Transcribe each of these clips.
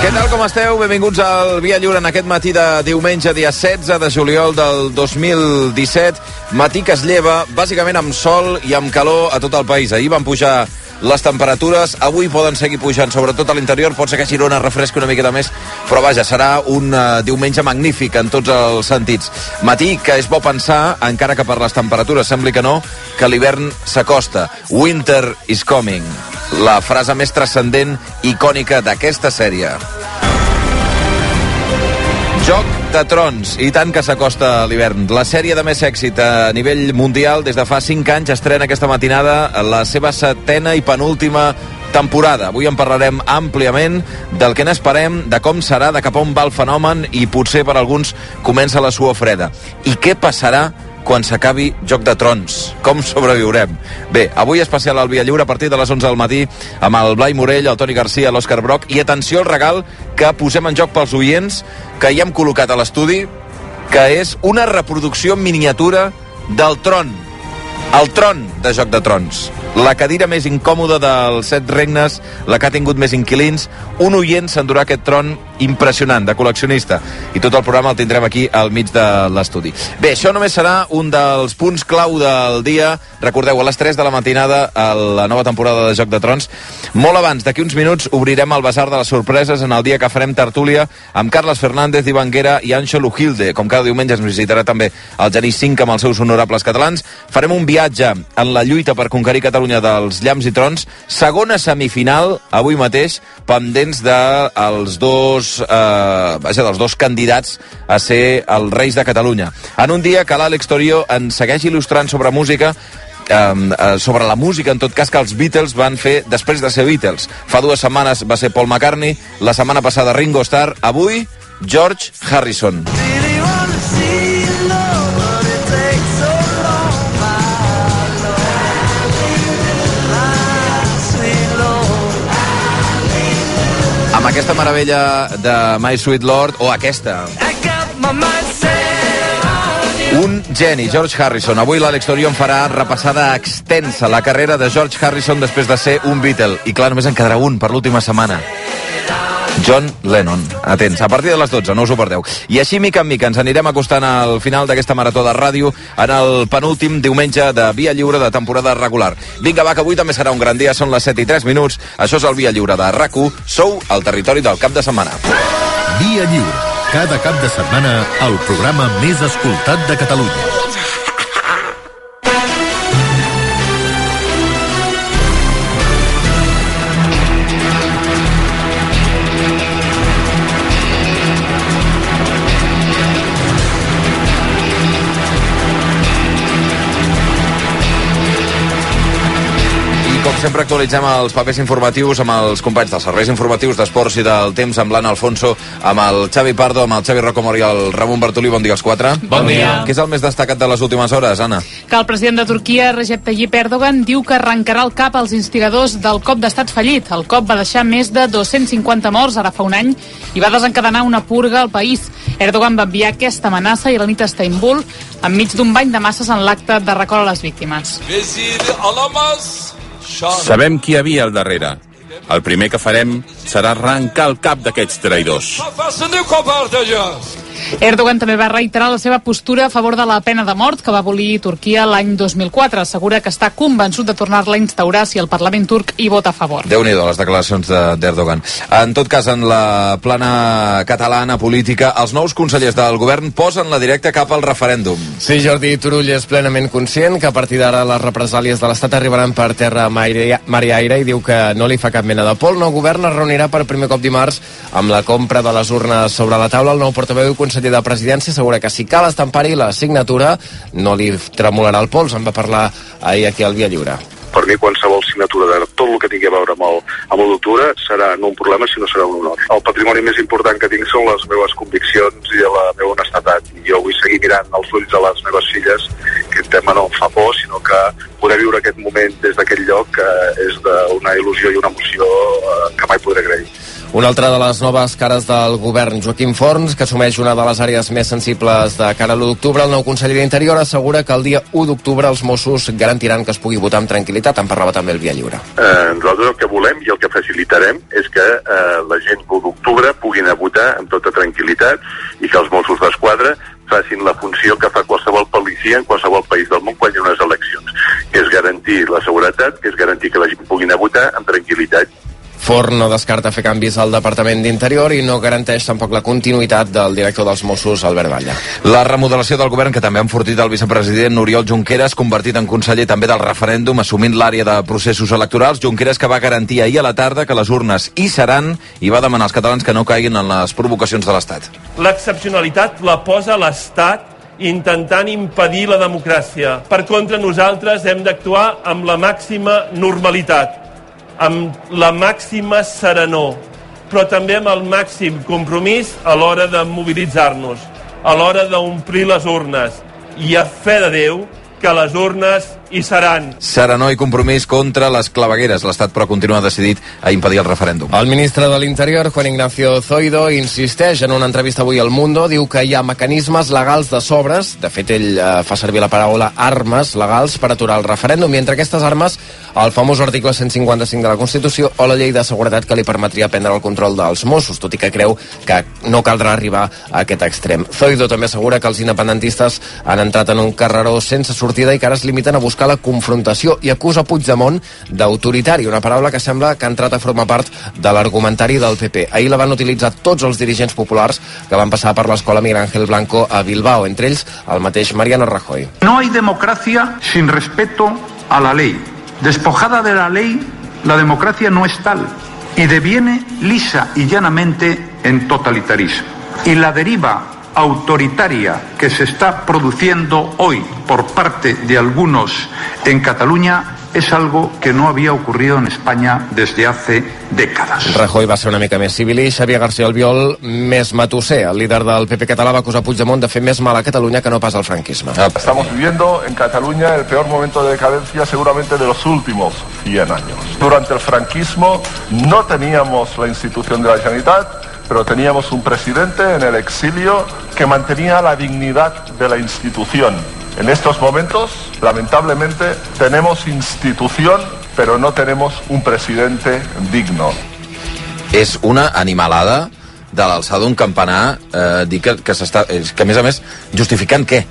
Què tal, com esteu? Benvinguts al Via Lliure en aquest matí de diumenge, dia 16 de juliol del 2017. Matí que es lleva, bàsicament amb sol i amb calor a tot el país. Ahir van pujar les temperatures, avui poden seguir pujant, sobretot a l'interior. Pot ser que a Girona refresqui una miqueta més, però vaja, serà un diumenge magnífic en tots els sentits. Matí que és bo pensar, encara que per les temperatures sembli que no, que l'hivern s'acosta. Winter is coming. La frase més transcendent, icònica d'aquesta sèrie. Joc de Trons, i tant que s'acosta l'hivern. La sèrie de més èxit a nivell mundial des de fa 5 anys estrena aquesta matinada la seva 7ª i penúltima temporada. Avui en parlarem àmpliament del que n'esperem, de com serà, de cap on va el fenomen i potser per alguns comença la suor freda. I què passarà quan s'acabi Joc de Trons? Com sobreviurem? Bé, avui especial al Via Lliure a partir de les 11 del matí amb el Blai Morell, el Toni Garcia, l'Òscar Broc, i atenció al regal que posem en joc pels oients que hi hem col·locat a l'estudi, que és una reproducció en miniatura del tron. El tron de Joc de Trons. La cadira més incòmoda dels 7 regnes, la que ha tingut més inquilins. Un oient s'endurà aquest tron impressionant, de col·leccionista. I tot el programa el tindrem aquí al mig de l'estudi. Bé, això només serà un dels punts clau del dia. Recordeu, a les 3 de la matinada, a la nova temporada de Joc de Trons. Molt abans, d'aquí uns minuts, obrirem el Basar de les Sorpreses en el dia que farem tertúlia amb Carles Fernández, Ivanguera i Àngel Ujilde. Com cada diumenge ens visitarà també el Genís 5 amb els seus honorables catalans. Farem un viatge en la lluita per conquerir Catalunya dels llamps i trons. Segona semifinal, avui mateix, pendents dels dos candidats a ser els Reis de Catalunya. En un dia que l'Àlex Torio ens segueix il·lustrant sobre música, sobre la música, en tot cas, que els Beatles van fer després de ser Beatles. Fa 2 setmanes va ser Paul McCartney, la setmana passada Ringo Starr, avui George Harrison. Amb aquesta meravella de My Sweet Lord, o aquesta. Un geni, George Harrison. Avui l'Àlex Torio en farà repassada extensa la carrera de George Harrison després de ser un Beatle. I clar, només en quedarà un per l'última setmana. John Lennon. Atents, a partir de les 12, no us ho perdeu. I així, mica en mica, ens anirem acostant al final d'aquesta marató de ràdio en el penúltim diumenge de Via Lliure de temporada regular. Vinga, va, que avui també serà un gran dia, són les 7:03. Això és el Via Lliure de RAC1. Sou al territori del cap de setmana. Via Lliure. Cada cap de setmana, el programa més escoltat de Catalunya. Sempre actualitzem els papers informatius amb els companys dels serveis informatius d'Esports i del Temps, amb l'Anna Alfonso, amb el Xavi Pardo, amb el Xavi Rocamora i el Ramon Bartolí. Bon dia als 4. Bon dia. Què és el més destacat de les últimes hores, Anna? Que el president de Turquia, Recep Tayyip Erdogan, diu que arrencarà el cap als instigadors del cop d'estat fallit. El cop va deixar més de 250 morts ara fa un any i va desencadenar una purga al país. Erdogan va enviar aquesta amenaça i la nit a Istanbul enmig d'un bany de masses en l'acte de record a les víctimes. Sabem qui hi havia al darrere. El primer que farem serà arrencar el cap d'aquests traïdors. Erdogan també va reiterar la seva postura a favor de la pena de mort que va abolir Turquia l'any 2004. Assegura que està convençut de tornar-la a instaurar si el Parlament turc hi vota a favor. Déu-n'hi-do, les declaracions d'Erdogan. En tot cas, en la plana catalana política, els nous consellers del govern posen la directa cap al referèndum. Sí, Jordi Turull és plenament conscient que a partir d'ara les represàlies de l'Estat arribaran per terra mar i aire i diu que no li fa cap mena de por. El nou govern es reunirà per primer cop dimarts amb la compra de les urnes sobre la taula. El nou portaveu i conseller de Presidència assegura que si cal estampar-hi la signatura no li tremolarà el pols. En va parlar ahir aquí al Via Lliure. Per mi qualsevol signatura de tot el que tingui a veure amb l'octubre serà no un problema, sinó serà un honor. El patrimoni més important que tinc són les meves conviccions i la meva honestedat. I jo vull seguir mirant els ulls de les meves filles, que aquest tema no em fa por, sinó que poder viure aquest moment des d'aquest lloc és d'una il·lusió i una emoció que mai podré agrair. Una altra de les noves cares del govern, Joaquim Forns, que assumeix una de les àrees més sensibles de cara a l'1 d'octubre, el nou conseller d'Interior assegura que el dia 1 d'octubre els Mossos garantiran que es pugui votar amb tranquil·litat. En parlava també el Via Lliure. Nosaltres el que volem i el que facilitarem és que la gent l'1 d'octubre puguin votar amb tota tranquil·litat i que els Mossos d'Esquadra facin la funció que fa qualsevol policia en qualsevol país del món quan hi ha unes eleccions, que és garantir la seguretat, que és garantir que la gent pugui votar amb tranquil·litat. Forn no descarta fer canvis al Departament d'Interior i no garanteix tampoc la continuïtat del director dels Mossos, Albert Batlle. La remodelació del govern, que també ha enfortit el vicepresident Oriol Junqueras, convertit en conseller també del referèndum, assumint l'àrea de processos electorals. Junqueras, que va garantir ahir a la tarda que les urnes hi seran i va demanar als catalans que no caiguin en les provocacions de l'Estat. L'excepcionalitat la posa l'Estat intentant impedir la democràcia. Per contra, nosaltres hem d'actuar amb la màxima normalitat, amb la màxima serenor, però també amb el màxim compromís a l'hora de mobilitzar-nos, a l'hora d'omplir les urnes, i a fe de Déu que les urnes hi seran. Serenor i compromís contra les clavegueres. L'Estat, però, continua decidit a impedir el referèndum. El ministre de l'Interior, Juan Ignacio Zoido, insisteix en una entrevista avui al Mundo, diu que hi ha mecanismes legals de sobres, de fet ell fa servir la paraula armes legals per aturar el referèndum, i entre aquestes armes el famós article 155 de la Constitució o la llei de seguretat que li permetria prendre el control dels Mossos, tot i que creu que no caldrà arribar a aquest extrem. Zoido també assegura que els independentistes han entrat en un carreró sense sortida i que ara es limiten a buscar la confrontació, i acusa Puigdemont d'autoritari, una paraula que sembla que ha entrat a formar part de l'argumentari del PP. Ahir la van utilitzar tots els dirigents populars que van passar per l'escola Miguel Ángel Blanco a Bilbao, entre ells el mateix Mariano Rajoy. No hay democracia sin respeto a la ley. Despojada de la ley, la democracia no es tal y deviene lisa y llanamente en totalitarismo. Y la deriva autoritaria que se está produciendo hoy por parte de algunos en Cataluña es algo que no había ocurrido en España desde hace décadas. Rajoy va ser una mica més civil i Xavier García Albiol més matusser. El líder del PP català va acusar Puigdemont de fer més mal a Catalunya que no pas al franquisme. Estamos viviendo en Cataluña el peor momento de decadencia seguramente de los últimos 100 años. Durante el franquismo no teníamos la institución de la Generalitat, pero teníamos un presidente en el exilio que mantenía la dignidad de la institución. En estos momentos, lamentablemente, tenemos institución, pero no tenemos un presidente digno. És una animalada de l'alçada d'un campanar, dir que s'està... que a més, justificant què?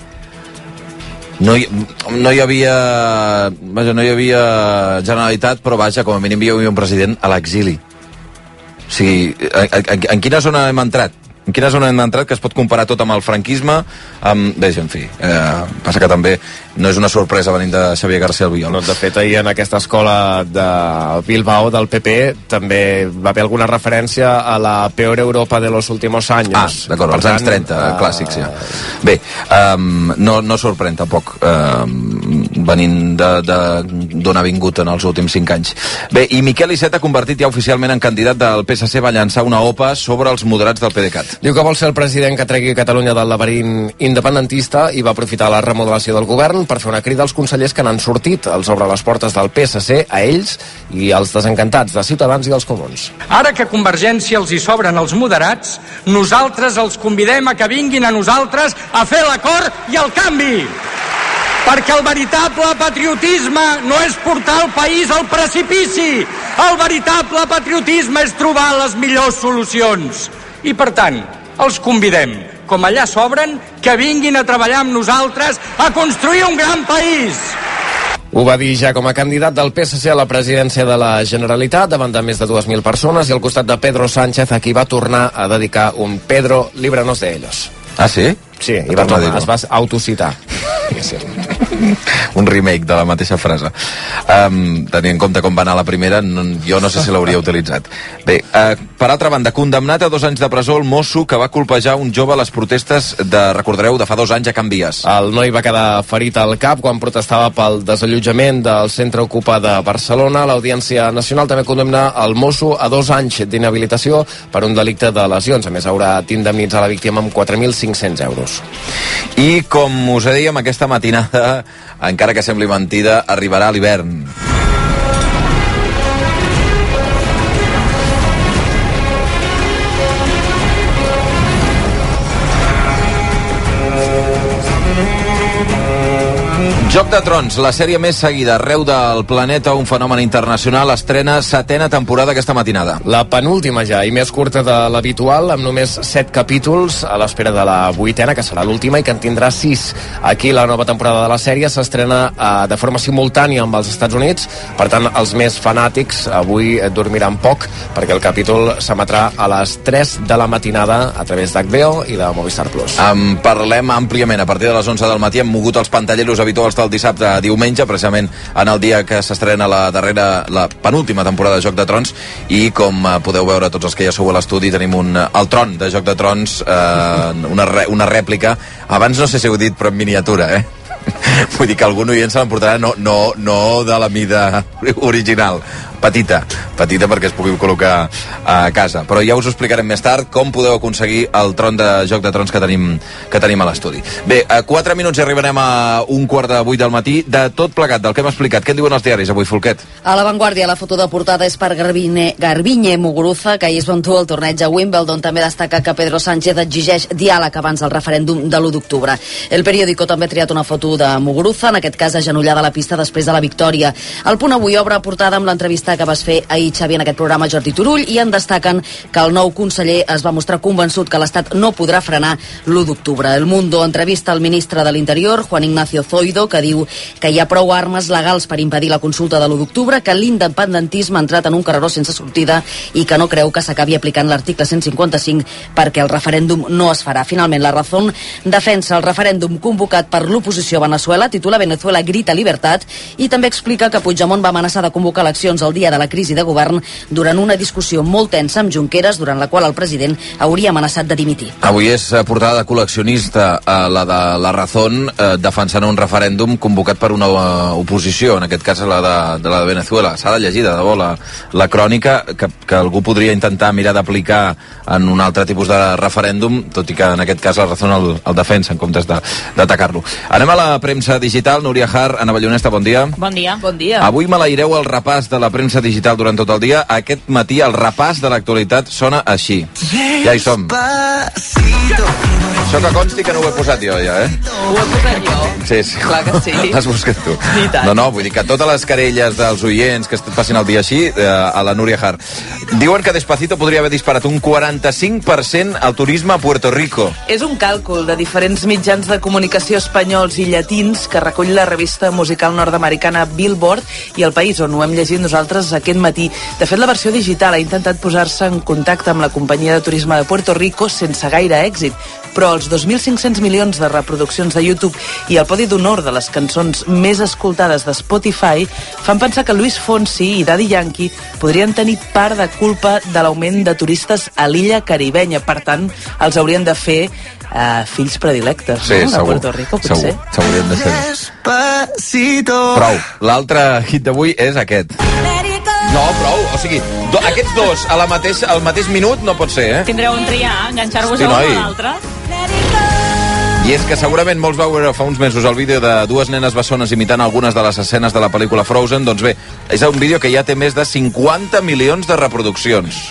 No hi havia Generalitat, però vaja, com a mínim hi havia un president a l'exili. O sigui, en quina zona hem entrat? En quina zona hem entrat que es pot comparar tot amb el franquisme? Bé, en fi, passa que també no és una sorpresa venint de Xavier García Albiol. No, de fet, ahir en aquesta escola de Bilbao del PP també va haver alguna referència a la peor Europa de los últimos años. Ah, d'acord, als anys 30, clàssics, ja. Bé, no sorprèn tampoc venint d'on ha vingut en els últims 5 anys. Bé, i Miquel Iceta, convertit ja oficialment en candidat del PSC, va llançar una OPA sobre els moderats del PDeCAT. Diu que vol ser el president que tregui Catalunya del laberint independentista i va aprofitar la remodelació del govern per fer una crida als consellers que n'han sortit. Els obre les portes del PSC a ells i als desencantats de Ciutadans i dels Comuns. Ara que Convergència els hi sobren els moderats, nosaltres els convidem a que vinguin a nosaltres a fer l'acord i el canvi. Perquè el veritable patriotisme no és portar el país al precipici. El veritable patriotisme és trobar les millors solucions. I, per tant, els convidem, com allà sobren, que vinguin a treballar amb nosaltres a construir un gran país. Ho va dir ja com a candidat del PSC a la presidència de la Generalitat, davant de més de 2.000 persones, i al costat de Pedro Sánchez, a qui va tornar a dedicar un Pedro, líbranos de ellos. Ah, sí? Sí, i es va autocitar. Un remake de la mateixa frase. Tenint en compte com va anar la primera, jo no sé si l'hauria utilitzat. Bé, per altra banda, condemnat a 2 anys de presó el mosso que va colpejar un jove a les protestes recordareu, de fa 2 anys a Can Vies. El noi va quedar ferit al cap quan protestava pel desallotjament del centre Ocupa de Barcelona. L'Audiència Nacional també condemna el mosso a 2 anys d'inhabilitació per un delicte de lesions. A més, haurà d'indemnitzar la víctima amb 4.500 euros. Plus. I com us dèiem, aquesta matinada, encara que sembli mentida, arribarà l'hivern. Joc de Trons, la sèrie més seguida arreu del planeta, un fenomen internacional, estrena 7ª temporada aquesta matinada. La penúltima ja, i més curta de l'habitual, amb només 7 capítols, a l'espera de la 8ª, que serà l'última, i que en tindrà 6. Aquí la nova temporada de la sèrie s'estrena de forma simultània amb els Estats Units, per tant, els més fanàtics avui dormiran poc, perquè el capítol s'emetrà a les 3 de la matinada a través d'HBO i de Movistar Plus. En parlem àmpliament a partir de les 11 del matí. Hem mogut els pantalleros habituals del dissabte a diumenge, precisament en el dia que s'estrena la penúltima temporada de Joc de Trons, i com podeu veure tots els que ja sou a l'estudi, tenim el tron de Joc de Trons, una rèplica, abans no sé si heu dit, però en miniatura, vull dir que algun oient se l'emportarà no de la mida original, petita perquè es pugui col·locar a casa, però ja us ho explicarem més tard com podeu aconseguir el tron de Joc de Trons que tenim a l'estudi. Bé, a 4 minuts ja arribarem a 7:45 del matí. De tot plegat, del que hem explicat, què en diuen els diaris avui, Folquet? A La Vanguardia, la foto de portada és per Garbiñe Muguruza, que ahir es va endur al torneig a Wimbledon. També destaca que Pedro Sánchez exigeix diàleg abans del referèndum de l'1 d'octubre. El periòdico també ha triat una foto de Muguruza, en aquest cas agenollada a la pista després de la victòria. El Punt avui obre portada amb l'entrevista que vas fer ahir, Xavi, en aquest programa, Jordi Turull, i en destaquen que el nou conseller es va mostrar convençut que l'Estat no podrà frenar l'1 d'octubre. El Mundo entrevista el ministre de l'Interior, Juan Ignacio Zoido, que diu que hi ha prou armes legals per impedir la consulta de l'1 d'octubre, que l'independentisme ha entrat en un carreró sense sortida i que no creu que s'acabi aplicant l'article 155 perquè el referèndum no es farà. Finalment, La Razón defensa el referèndum convocat per l'oposició a Venezuela, titula Venezuela grita libertad, i també explica que Puigdemont va amenaçar de convocar eleccions el dia de la crisi de govern durant una discussió molt tensa amb Junqueras, durant la qual el president hauria amenaçat de dimitir. Avui és portada de col·leccionista, la de La Razón, defensant un referèndum convocat per una oposició, en aquest cas la de Venezuela. S'ha de llegir, de debò, la crònica, que algú podria intentar mirar d'aplicar en un altre tipus de referèndum, tot i que en aquest cas La Razón el defensa en comptes d'atacar-lo. Anem a la premsa digital. Núria Har, Ana Ballonesta, bon dia. Bon dia. Bon dia. Avui malaireu el repàs de la premsa digital durant tot el dia. Aquest matí el repàs de l'actualitat sona així. Ja hi som. Això que consti que no ho he posat jo, ja, Ho he posat jo. Sí. Clar que sí. L'has buscat tu. I tant. No, vull dir que totes les querelles dels oients que passin el dia així, a la Núria Har. Diuen que Despacito podria haver disparat un 45% al turisme a Puerto Rico. És un càlcul de diferents mitjans de comunicació espanyols i llatins que recull la revista musical nord-americana Billboard i El País, on ho hem llegit nosaltres aquest matí. De fet, la versió digital ha intentat posar-se en contacte amb la companyia de turisme de Puerto Rico sense gaire èxit, però els 2.500 milions de reproduccions de YouTube i el podi d'honor de les cançons més escoltades de Spotify fan pensar que Luis Fonsi i Daddy Yankee podrien tenir part de culpa de l'augment de turistes a l'illa caribenya. Per tant, els haurien de fer fills predilectes, sí, no? Segur, de Puerto Rico, potser. S'haurien de ser. Prou. L'altre hit d'avui és aquest. No, prou. O sigui, aquests dos al mateix minut no pot ser, Tindreu un triar, enganxar-vos Sí, a un noi. o l'altre. I és que segurament molts vau veure fa uns mesos el vídeo de dues nenes bessones imitant algunes de les escenes de la pel·lícula Frozen. Doncs bé, és un vídeo que ja té més de 50 milions de reproduccions.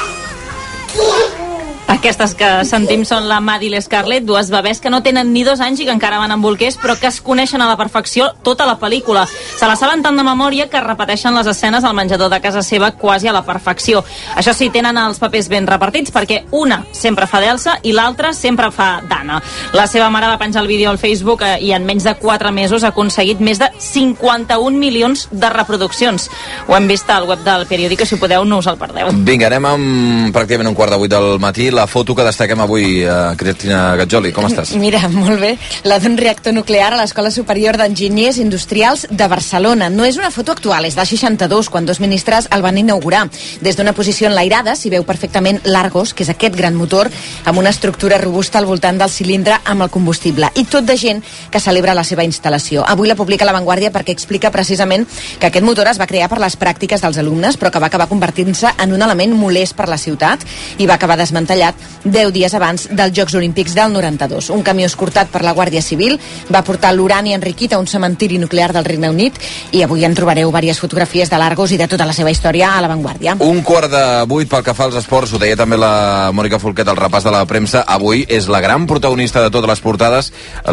Aquestes que sentim són la Maddie i l'Scarlett, dues bebès que no tenen ni 2 anys i que encara van amb bolquers, però que es coneixen a la perfecció tota la pel·lícula. Se la saben tant de memòria que repeteixen les escenes al menjador de casa seva quasi a la perfecció. Això sí, tenen els papers ben repartits perquè una sempre fa d'Elsa i l'altra sempre fa d'Anna. La seva mare va penjar el vídeo al Facebook i en menys de 4 mesos ha aconseguit més de 51 milions de reproduccions. Ho hem vist al web del periòdico, si podeu no us el perdeu. Vinga, anem amb pràcticament 7:15 del matí. La foto que destaquem avui, Cristina Gatjoli, com estàs? Mira, molt bé. La d'un reactor nuclear a l'Escola Superior d'Enginyers Industrials de Barcelona. No és una foto actual, és del 62, quan 2 ministres el van inaugurar. Des d'una posició enlairada s'hi veu perfectament l'Argos, que és aquest gran motor, amb una estructura robusta al voltant del cilindre amb el combustible. I tot de gent que celebra la seva instal·lació. Avui la publica La Vanguardia perquè explica precisament que aquest motor es va crear per les pràctiques dels alumnes, però que va acabar convertint-se en un element molest per la ciutat i va acabar desmantellat 10 dies abans dels Jocs Olímpics del 92. Un camió escortat per la Guàrdia Civil va portar l'urani enriquit a un cementiri nuclear del Regne Unit i avui en trobareu diverses fotografies de l'Argos i de tota la seva història a La Vanguardia. 7:45 pel que fa als esports, ho deia també la Mònica Folquet al repàs de la premsa. Avui és la gran protagonista de totes les portades,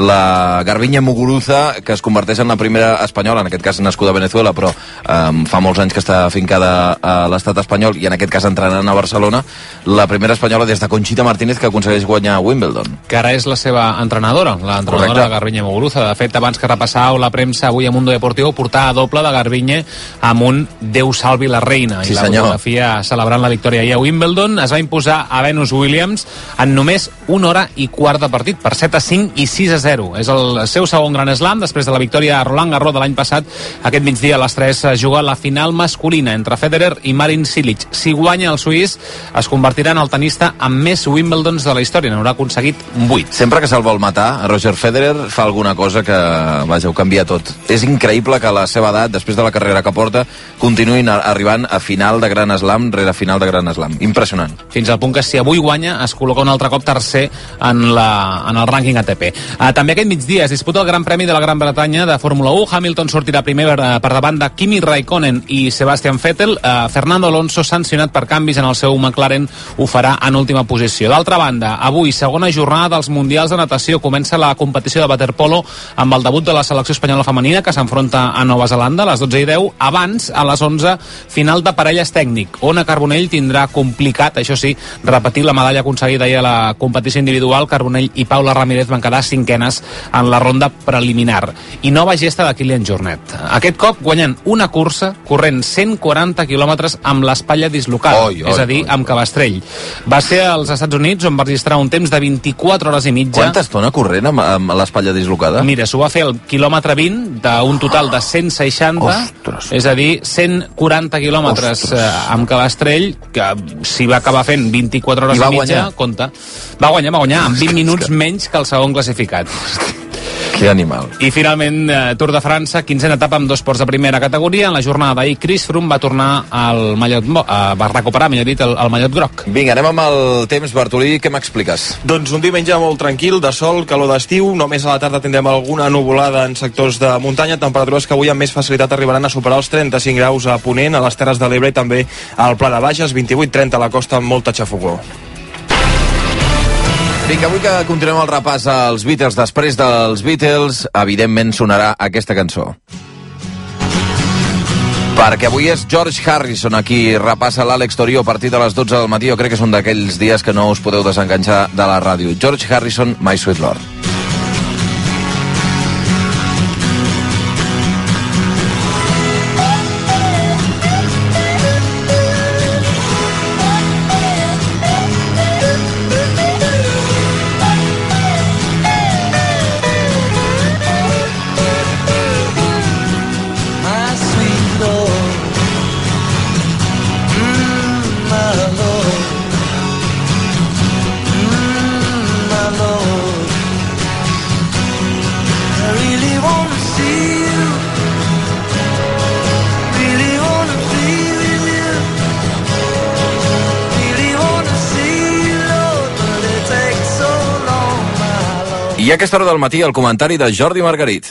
la Garbiñe Muguruza, que es converteix en la primera espanyola, en aquest cas nascuda a Venezuela, però fa molts anys que està afincada a l'estat espanyol i en aquest cas entrenant a Barcelona, la primera espanyola des de Conxita Martínez que aconsegueix guanyar Wimbledon. Que ara és la seva entrenadora, de Garbiñe Muguruza. De fet, abans que repassàveu la premsa avui a Mundo Deportivo, portava doble de Garbiñe amb un Déu salvi la reina. Sí, i la fotografia celebrant la victòria ahir a Wimbledon. Es va imposar a Venus Williams en només 1 hora i quart de partit, per 7-5 i 6-0. És el seu segon gran slam, després de la victòria a Roland Garros de l'any passat. Aquest migdia a les 3 juga la final masculina entre Federer i Marin Cilic. Si guanya el suís, es convertirà en el tenista amb més Wimbledons de la història. N'haurà aconseguit 8. Sempre que se'l vol matar, Roger Federer fa alguna cosa que, vaja, ho canvia tot. És increïble que a la seva edat, després de la carrera que porta, continuïn arribant a final de Gran Slam rere final de Gran Slam. Impressionant. Fins al punt que si avui guanya es col·loca un altre cop tercer en el rànquing ATP. També aquest migdia es disputa el Gran Premi de la Gran Bretanya de Fórmula 1. Hamilton sortirà primer per davant de Kimi Raikkonen i Sebastian Vettel. Fernando Alonso, sancionat per canvis en el seu McLaren, ho farà en última posició. D'altra banda, avui, segona jornada dels Mundials de Natació. Comença la competició de waterpolo amb el debut de la selecció espanyola femenina que s'enfronta a Nova Zelanda a les 12:10. Abans, a les 11, final de parelles tècnic. Ona Carbonell tindrà complicat, això sí, repetir la medalla aconseguida ahir a la competició individual. Carbonell i Paula Ramírez van quedar cinquenes en la ronda preliminar. I nova gesta de Kilian Jornet. Aquest cop guanyant una cursa corrent 140 quilòmetres amb l'espatlla dislocada, és a dir, amb cabestrell. Va ser als Estats Units on va registrar un temps de 24 hores i mitja. Quanta estona corrent amb l'espatlla dislocada? Mira, s'ho va fer el quilòmetre 20 d'un total de 160, Ostres. és a dir, 140 quilòmetres amb cabestrell, que si va acabar fent 24 hores i mitja, compta. Va guanyar amb 20 minuts menys que el segon classificat. Que animal. I finalment, Tour de França, 15a etapa amb 2 ports de primera categoria. En la jornada d'ahir, Chris Froome va tornar va recuperar, millor dit, el mallot groc. Vinga, anem amb el temps, Bartolí, què m'expliques? Doncs un diumenge molt tranquil, de sol, calor d'estiu. Només a la tarda tindrem alguna nuvolada en sectors de muntanya, temperatures que avui amb més facilitat arribaran a superar els 35 graus a Ponent, a les Terres de l'Ebre i també al Pla de Bages, 28-30 a la costa amb molta xafogor. Vinga, avui que continuem el repàs als Beatles, després dels Beatles, evidentment sonarà aquesta cançó. Perquè avui és George Harrison a qui repassa l'Àlex Torio a partir de les 12 del matí. Jo crec que és un d'aquells dies que no us podeu desenganxar de la ràdio. George Harrison, My Sweet Lord. I a aquesta hora del matí el comentari de Jordi Margarit.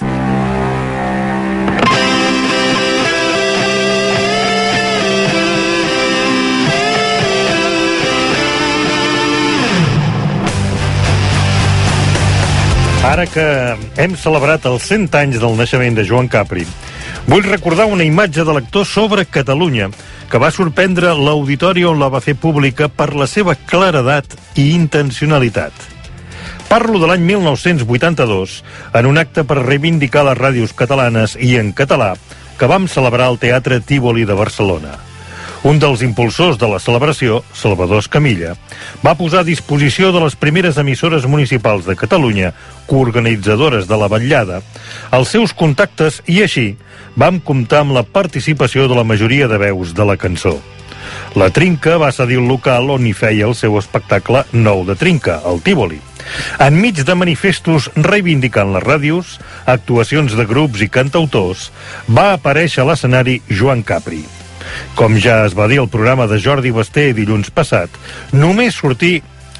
Ara que hem celebrat els 100 anys del naixement de Joan Capri, vull recordar una imatge de l'actor sobre Catalunya que va sorprendre l'auditori on la va fer pública per la seva claredat i intencionalitat. Parlo de l'any 1982, en un acte per reivindicar les ràdios catalanes i en català que vam celebrar al Teatre Tívoli de Barcelona. Un dels impulsors de la celebració, Salvador Escamilla, va posar a disposició de les primeres emissores municipals de Catalunya, coorganitzadores de la vetllada, els seus contactes i així vam comptar amb la participació de la majoria de veus de la cançó. La Trinca va cedir el local on hi feia el seu espectacle nou de Trinca, el Tívoli. Enmig de manifestos reivindicant les ràdios, actuacions de grups i cantautors, va aparèixer a l'escenari Joan Capri. Com ja es va dir al programa de Jordi Basté dilluns passat, només sortir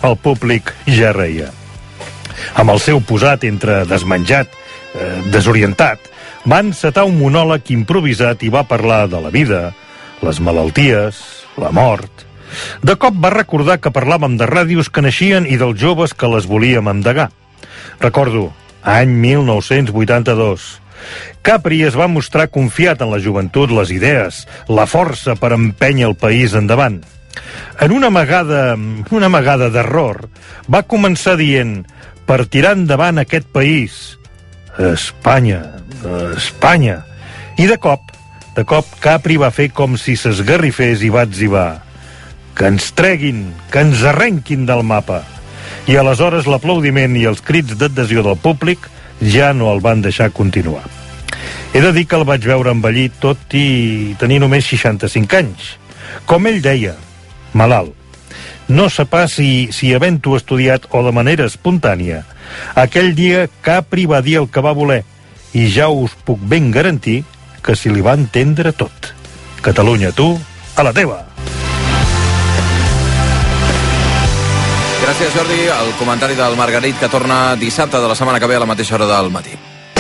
el públic ja reia. Amb el seu posat entre desmenjat, desorientat, va encetar un monòleg improvisat i va parlar de la vida, les malalties, la mort. De cop va recordar que parlàvem de ràdios que naixien i dels joves que les volíem endegar. Recordo, any 1982. Capri es va mostrar confiat en la joventut, les idees, la força per empènyer el país endavant. En una amagada d'error, va començar dient: per tirar endavant aquest país, Espanya, Espanya. I de cop Capri va fer com si s'esgarrifés i va etzibar: que ens treguin, que ens arrenquin del mapa. I aleshores l'aplaudiment i els crits d'adhesió del públic ja no el van deixar continuar. He de dir que el vaig veure envellit tot i tenir només 65 anys. Com ell deia, malalt. No sé pas si havent-ho estudiat o de manera espontània, aquell dia Capri va dir el que va voler i ja us puc ben garantir que s'hi li va entendre tot. Catalunya, tu, a la teva! Gràcies, Jordi. El comentari del Margarit, que torna dissabte de la setmana que ve a la mateixa hora del matí.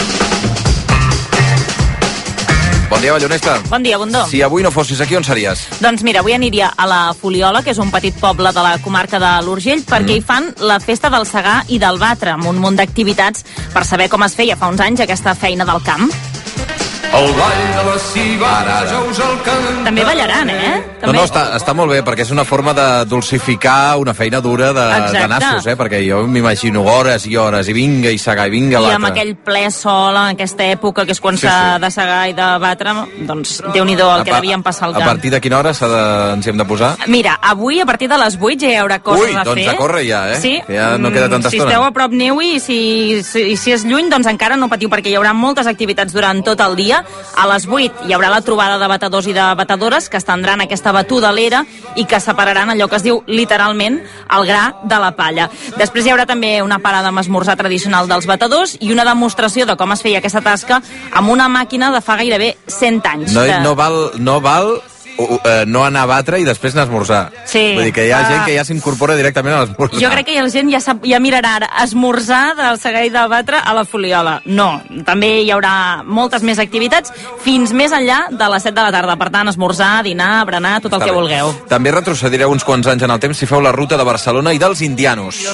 Bon dia, Ballonesta. Bon dia, Bundó. Si avui no fossis aquí, on series? Doncs mira, avui aniria a la Fuliola, que és un petit poble de la comarca de l'Urgell, perquè hi fan la festa del segar i del batre, amb un munt d'activitats per saber com es feia fa uns anys aquesta feina del camp. El ball de la cibada, ja us el canta. També ballaran, També... No, està molt bé, perquè és una forma de dulcificar una feina dura de nassos, perquè jo m'imagino hores i hores, i vinga i segar, i vinga a batre. I amb aquell ple sol, en aquesta època, que és quan s'ha de segar i de batre, doncs Déu-n'hi-do el que devien passar al camp. A partir de quina hora ens hi hem de posar? Mira, avui a partir de les 8 ja hi haurà coses a fer. Doncs a córrer ja, Sí. Que ja no queda tanta estona. Si esteu a prop neu-hi, i si és lluny, doncs encara no patiu, perquè hi haurà moltes activitats durant tot el dia. A les 8 hi haurà la trobada de batedors i de batedores que estendran aquesta batuda a l'era i que separaran allò que es diu literalment el gra de la palla. Després hi haurà també una parada amb esmorzar tradicional dels batedors i una demostració de com es feia aquesta tasca amb una màquina de fa gairebé 100 anys. No val no anar a batre i després anar a esmorzar. Sí. Vull dir que hi ha gent que ja s'incorpora directament a l'esmorzar. Jo crec que la gent ja mirarà ara esmorzar del segar i del batre a la Fuliola. No, també hi haurà moltes més activitats fins més enllà de les 7 de la tarda. Per tant, esmorzar, dinar, berenar, tot el que vulgueu. També retrocedireu uns quants anys en el temps si feu la ruta de Barcelona i dels indianos.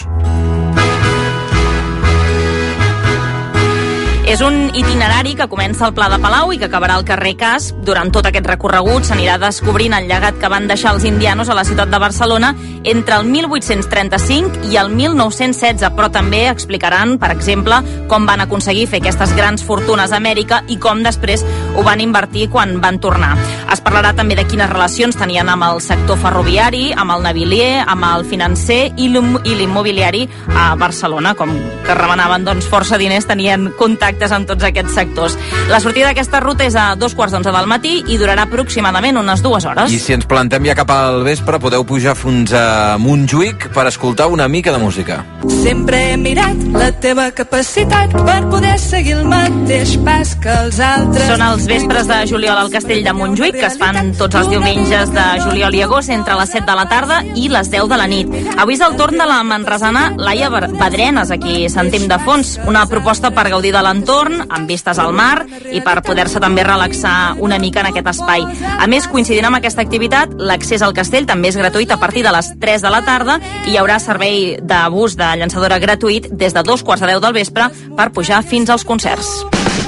És un itinerari que comença al Pla de Palau i que acabarà al carrer Cas. Durant tot aquest recorregut s'anirà descobrint el llegat que van deixar els indianos a la ciutat de Barcelona entre el 1835 i el 1916, però també explicaran, per exemple, com van aconseguir fer aquestes grans fortunes a Amèrica i com després ho van invertir quan van tornar. Es parlarà també de quines relacions tenien amb el sector ferroviari, amb el navilier, amb el financer i l'immobiliari a Barcelona. Com que remenaven força diners, tenien contacte amb tots aquests sectors. La sortida d'aquesta ruta és a 2:15 del matí i durarà aproximadament unes 2 hores. I si ens plantem ja cap al vespre, podeu pujar fins a Montjuïc per escoltar una mica de música. Sempre he mirat la teva capacitat per poder seguir el mateix pas que els altres. Són els vespres de juliol al Castell de Montjuïc, que es fan tots els diumenges de juliol i agost entre les 7 de la tarda i les 10 de la nit. Avui és el torn de la manresana Laia Badrenes, aquí sentim de fons, una proposta per gaudir de l'entorn, amb vistes al mar i per poder-se també relaxar una mica en aquest espai. A més, coincidint amb aquesta activitat, l'accés al castell també és gratuït a partir de les 3 de la tarda i hi haurà servei de bus de llançadora gratuït des de 2:15 del vespre per pujar fins als concerts.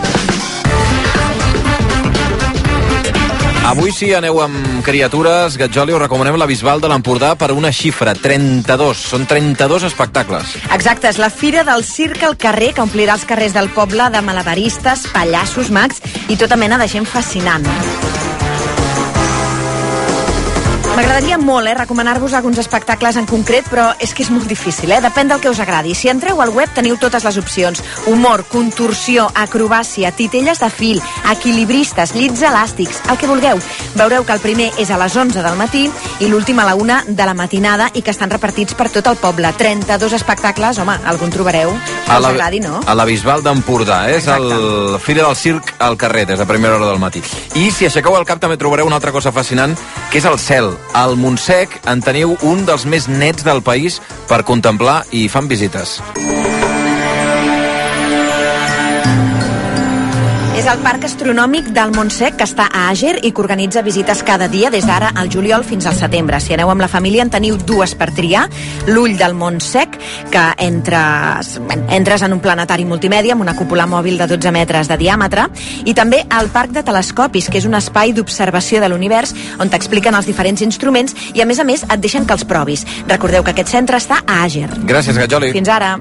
Avui, si aneu amb criatures, Gatjoli, us recomanem la Bisbal de l'Empordà per una xifra, 32. Són 32 espectacles. Exacte, és la Fira del Circ al carrer, que omplirà els carrers del poble de malabaristes, pallassos, mags i tota mena de gent fascinant. M'agradaria molt recomanar-vos alguns espectacles en concret, però és que és molt difícil, depèn del que us agradi. Si entreu al web teniu totes les opcions: humor, contorsió, acrobàcia, titelles de fil, equilibristes, llits elàstics, el que vulgueu. Veureu que el primer és a les 11 del matí i l'últim a la 1 de la matinada i que estan repartits per tot el poble. 32 espectacles, home, algun trobareu. que us agradi, no? A la Bisbal d'Empordà, és el Fira del Circ al carrer, des de primera hora del matí. I si aixequeu el cap també trobareu una altra cosa fascinant, que és el cel. Al Montsec en teniu un dels més nets del país per contemplar i fan visites. És el Parc Astronòmic del Montsec, que està a Àger i que organitza visites cada dia des d'ara al juliol fins al setembre. Si aneu amb la família en teniu dues per triar. L'Ull del Montsec, que entres en un planetari multimèdia amb una cúpula mòbil de 12 metres de diàmetre, i també el Parc de Telescopis, que és un espai d'observació de l'univers on t'expliquen els diferents instruments i a més et deixen que els provis. Recordeu que aquest centre està a Àger. Gràcies, Gatjoli. Fins ara.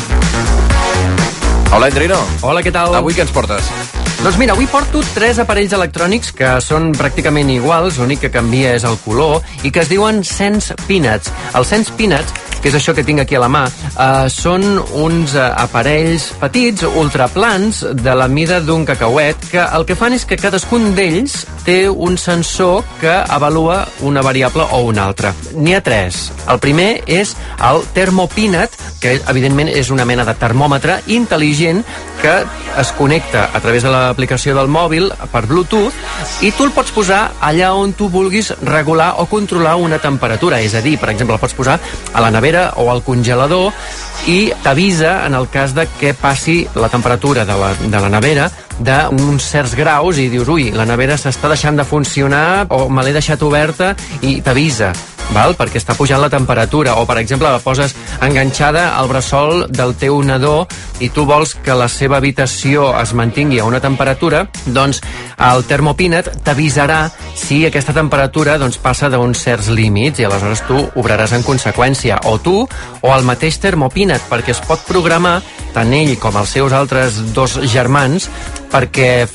Hola, Endrino. Hola, què tal? Avui què ens portes? Doncs mira, avui porto 3 aparells electrònics que són pràcticament iguals, l'únic que canvia és el color, i que es diuen Sense Peanuts. El Sense Peanuts, que és això que tinc aquí a la mà, són uns aparells petits, ultraplans, de la mida d'un cacauet, que el que fan és que cadascun d'ells té un sensor que avalua una variable o una altra. N'hi ha 3. El primer és el Thermopeanut, que evidentment és una mena de termòmetre intel·ligent que es connecta a través de l'aplicació del mòbil per Bluetooth i tu el pots posar allà on tu vulguis regular o controlar una temperatura. És a dir, per exemple, el pots posar a la nevera o al congelador i t'avisa en el cas de que passi la temperatura de la nevera d'uns certs graus i dius, ui, la nevera s'està deixant de funcionar o me l'he deixat oberta i t'avisa, perquè està pujant la temperatura. O, per exemple, la poses enganxada al bressol del teu nadó i tu vols que la seva habitació es mantingui a una temperatura, doncs el Thermopeanut t'avisarà si aquesta temperatura passa d'uns certs límits i aleshores tu obraràs en conseqüència, o tu o el mateix Thermopeanut, perquè es pot programar tant ell com els seus altres 2 germans perquè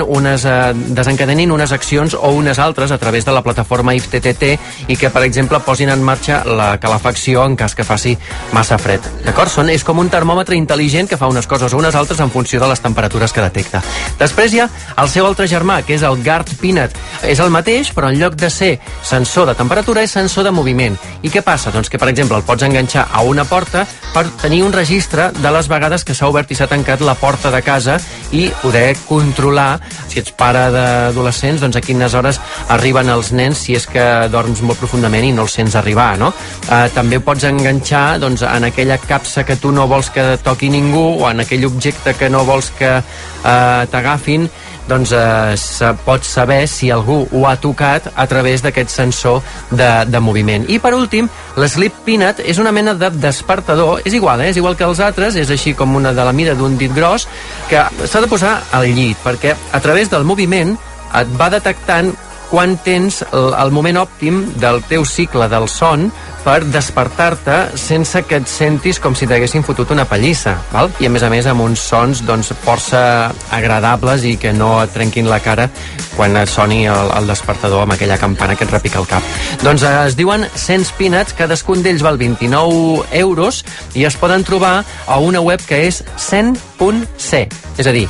desencadenin unes accions o unes altres a través de la plataforma IFTTT i que, per exemple, posin en marxa la calefacció en cas que faci massa fred. D'acord? És com un termòmetre intel·ligent que fa unes coses o unes altres en funció de les temperatures que detecta. Després hi ha el seu altre germà, que és el Guard Peanut. És el mateix, però en lloc de ser sensor de temperatura és sensor de moviment. I què passa? Doncs que, per exemple, el pots enganxar a una porta per tenir un registre de les vegades que s'ha obert i s'ha tancat la porta de casa i poder controlar, si ets pare d'adolescents, doncs a quines hores arriben els nens si és que dorms molt profundament i no els sents arribar, no? També pots enganxar en aquella capsa que tu no vols que toqui ningú o en aquell objecte que no vols que t'agafin, doncs pots saber si algú ho ha tocat a través d'aquest sensor de moviment. I per últim, l'Sleep Peanut és una mena de despertador, és igual que els altres, és així com una de la mida d'un dit gros, que s'ha de posar al llit, perquè a través del moviment et va detectant quan tens el moment òptim del teu cicle del son per despertar-te sense que et sentis com si t'haguessin fotut una pallissa, val? I a més amb uns sons força agradables i que no et trenquin la cara quan et soni el despertador amb aquella campana que et repica el cap. Doncs es diuen Sense Peanuts, cadascun d'ells val 29 euros i es poden trobar a una web que és sen.c, és a dir,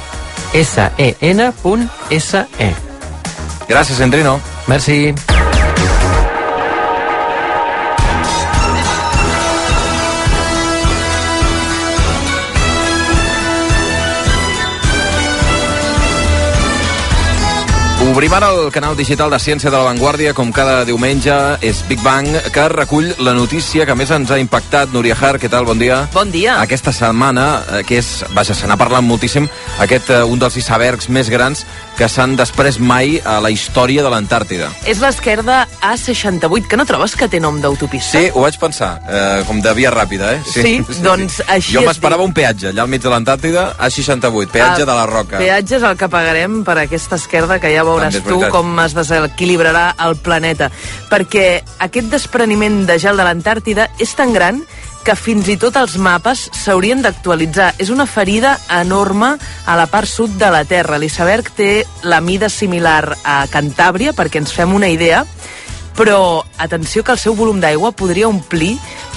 sen.se. Gràcies, Endrino. Merci. Obrim ara el canal digital de Ciència de la Vanguardia, com cada diumenge, és Big Bang, que recull la notícia que més ens ha impactat. Núria Har, què tal? Bon dia. Bon dia. Aquesta setmana, que és, se n'ha parlat moltíssim, un dels icebergs més grans que s'han després mai a la història de l'Antàrtida. És l'esquerda A68, que no trobes que té nom d'autopista? Sí, ho vaig pensar, com de via ràpida, eh? Sí, doncs així jo m'esperava un peatge, allà al mig de l'Antàrtida, A68, peatge de la Roca. Peatge és el que pagarem per aquesta esquerda, que ja veuràs tu com es desequilibrarà el planeta. Perquè aquest despreniment de gel de l'Antàrtida és tan gran que fins i tot els mapes s'haurien d'actualitzar. És una ferida enorme a la part sud de la Terra. L'iceberg té la mida similar a Cantàbria, perquè ens fem una idea, però atenció que el seu volum d'aigua podria omplir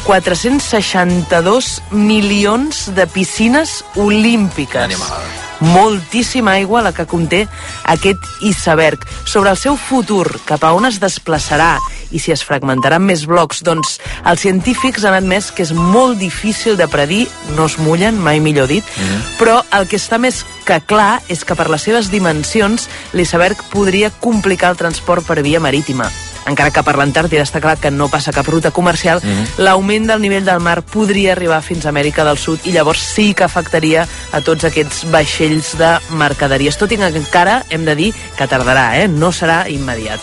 462 milions de piscines olímpiques. Moltíssima aigua la que conté aquest iceberg. Sobre el seu futur, cap a on es desplaçarà i si es fragmentaran més blocs. Doncs els científics han admès que és molt difícil de predir, no es mullen, mai millor dit, però el que està més que clar és que per les seves dimensions l'iceberg podria complicar el transport per via marítima. Encara que per l'Antàrtida està clar que no passa cap ruta comercial, l'augment del nivell del mar podria arribar fins a Amèrica del Sud i llavors sí que afectaria a tots aquests vaixells de mercaderies. Tot i que encara hem de dir que tardarà, no serà immediat.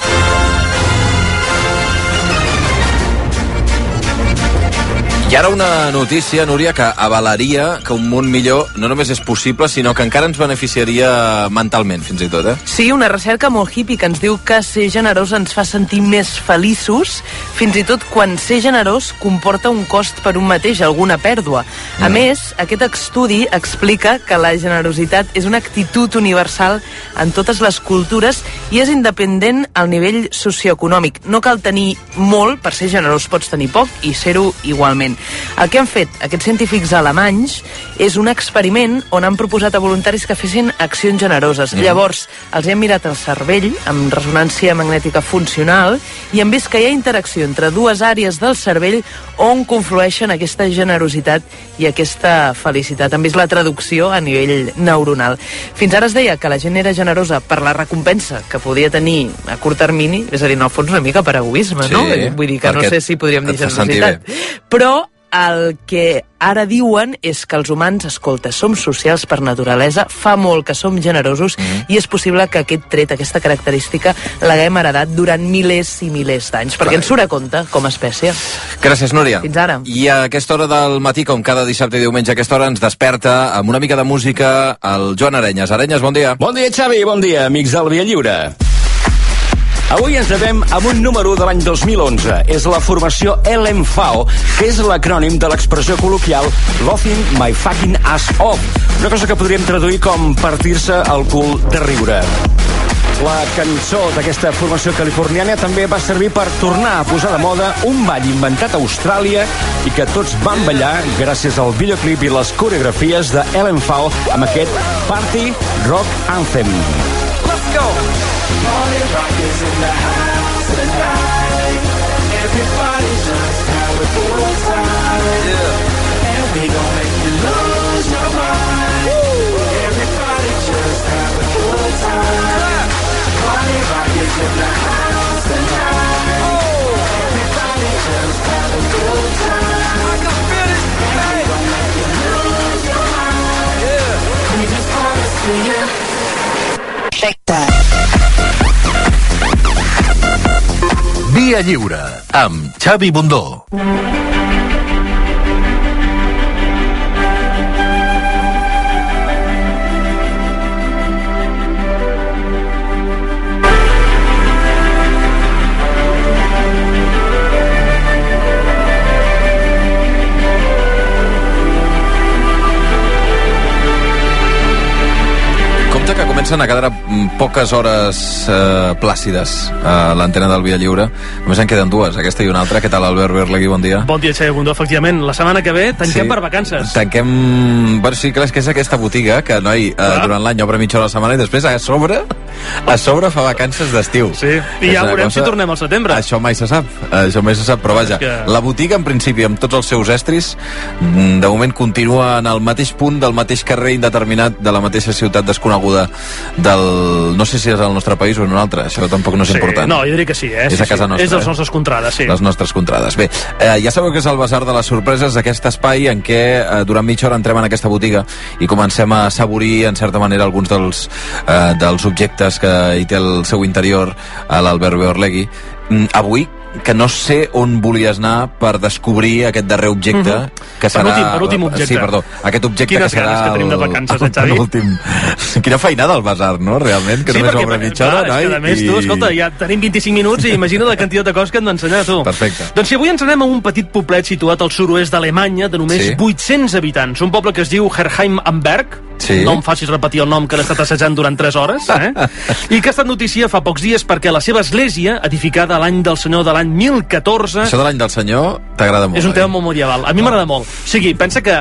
I ara una notícia, Núria, que avalaria que un món millor no només és possible, sinó que encara ens beneficiaria mentalment, fins i tot, Sí, una recerca molt hippie que ens diu que ser generós ens fa sentir més feliços, fins i tot quan ser generós comporta un cost per un mateix, alguna pèrdua. A més, aquest estudi explica que la generositat és una actitud universal en totes les cultures i és independent al nivell socioeconòmic. No cal tenir molt per ser generós, pots tenir poc i ser-ho igualment. El que han fet aquests científics alemanys és un experiment on han proposat a voluntaris que fessin accions generoses. Llavors, els han mirat el cervell amb ressonància magnètica funcional i han vist que hi ha interacció entre dues àrees del cervell on conflueixen aquesta generositat i aquesta felicitat. Han vist la traducció a nivell neuronal. Fins ara es deia que la gent era generosa per la recompensa que podia tenir a curt termini, és a dir, en el fons una mica per egoisme, no? Vull dir que no sé si podríem dir generositat. Però el que ara diuen és que els humans, escolta, som socials per naturalesa, fa molt que som generosos i és possible que aquest tret, aquesta característica, l'haguem heredat durant milers i milers d'anys, perquè ens surt a compte com a espècie. Gràcies, Núria. Fins ara. I a aquesta hora del matí, com cada dissabte i diumenge a aquesta hora, ens desperta amb una mica de música el Joan Arenyes. Arenyes, bon dia. Bon dia, Xavi, bon dia, amics del Via Lliure. Avui ens devem amb un número de l'any 2011. És la formació LMFAO, que és l'acrònim de l'expressió col·loquial Laughing My Fucking Ass Off, una cosa que podríem traduir com partir-se el cul de riure. La cançó d'aquesta formació californiana també va servir per tornar a posar de moda un ball inventat a Austràlia i que tots van ballar gràcies al videoclip i les coreografies de LMFAO amb aquest Party Rock Anthem. Let's go! Party rock is in the house tonight. Everybody just have a good time. And we gon' make you lose your mind. Everybody just have a good time. Party rock is in the house tonight. Everybody just have a good time. I can feel it. And we gon' make you lose your mind. We just wanna see you shake that. Via Lliure, amb Xavi Bundó. Que comencen a quedar poques hores plàcides a l'antena del Via Lliure. Només en queden dues, aquesta i una altra. Què tal, Albert Berlegui? Bon dia. Bon dia, Xavi Bundó. Efectivament, la setmana que ve tanquem per vacances. Tanquem... Bueno, sí, clar, és que és aquesta botiga que, noi, durant l'any obre mitja hora a la setmana i després a sobre fa vacances d'estiu. Sí, i ja veurem si tornem al setembre. Això mai se sap, però vaja, la botiga en principi amb tots els seus estris de moment continua en el mateix punt del mateix carrer indeterminat de la mateixa ciutat desconeguda del... no sé si és al nostre país o en un altre, això tampoc no és important. No, jo diria que sí, És a casa nostra. És de les nostres contrades, sí. Les nostres contrades. Bé, ja sabeu que és el Basar de les Sorpreses, aquest espai en què durant mitja hora entrem en aquesta botiga i comencem a assaborir, en certa manera, alguns dels objectes que hi té al seu interior a l'Albert Berlegui. Avui, que no sé on volies anar per descobrir aquest darrer objecte que serà... Per últim objecte. Sí, perdó. Aquest objecte que serà... que tenim de vacances, Xavi? L'últim. Quina feinada al Basar, no? Realment, que només obre mitja hora, noi. És que, a més, tu, escolta, ja tenim 25 minuts i imagina la quantitat de coses que hem d'ensenyar, tu. Perfecte. Doncs si avui ens anem a un petit poblet situat al sud-oest d'Alemanya de només 800 habitants. Un poble que es diu Herheim am Berg. No em facis repetir el nom que l'he estat assajant durant 3 hores, i que ha estat notícia fa pocs dies perquè la seva església, edificada a l'any del senyor de l'any 1014... Això de l'any del senyor t'agrada molt. És un tema molt medieval. A mi m'agrada molt. O sigui, pensa que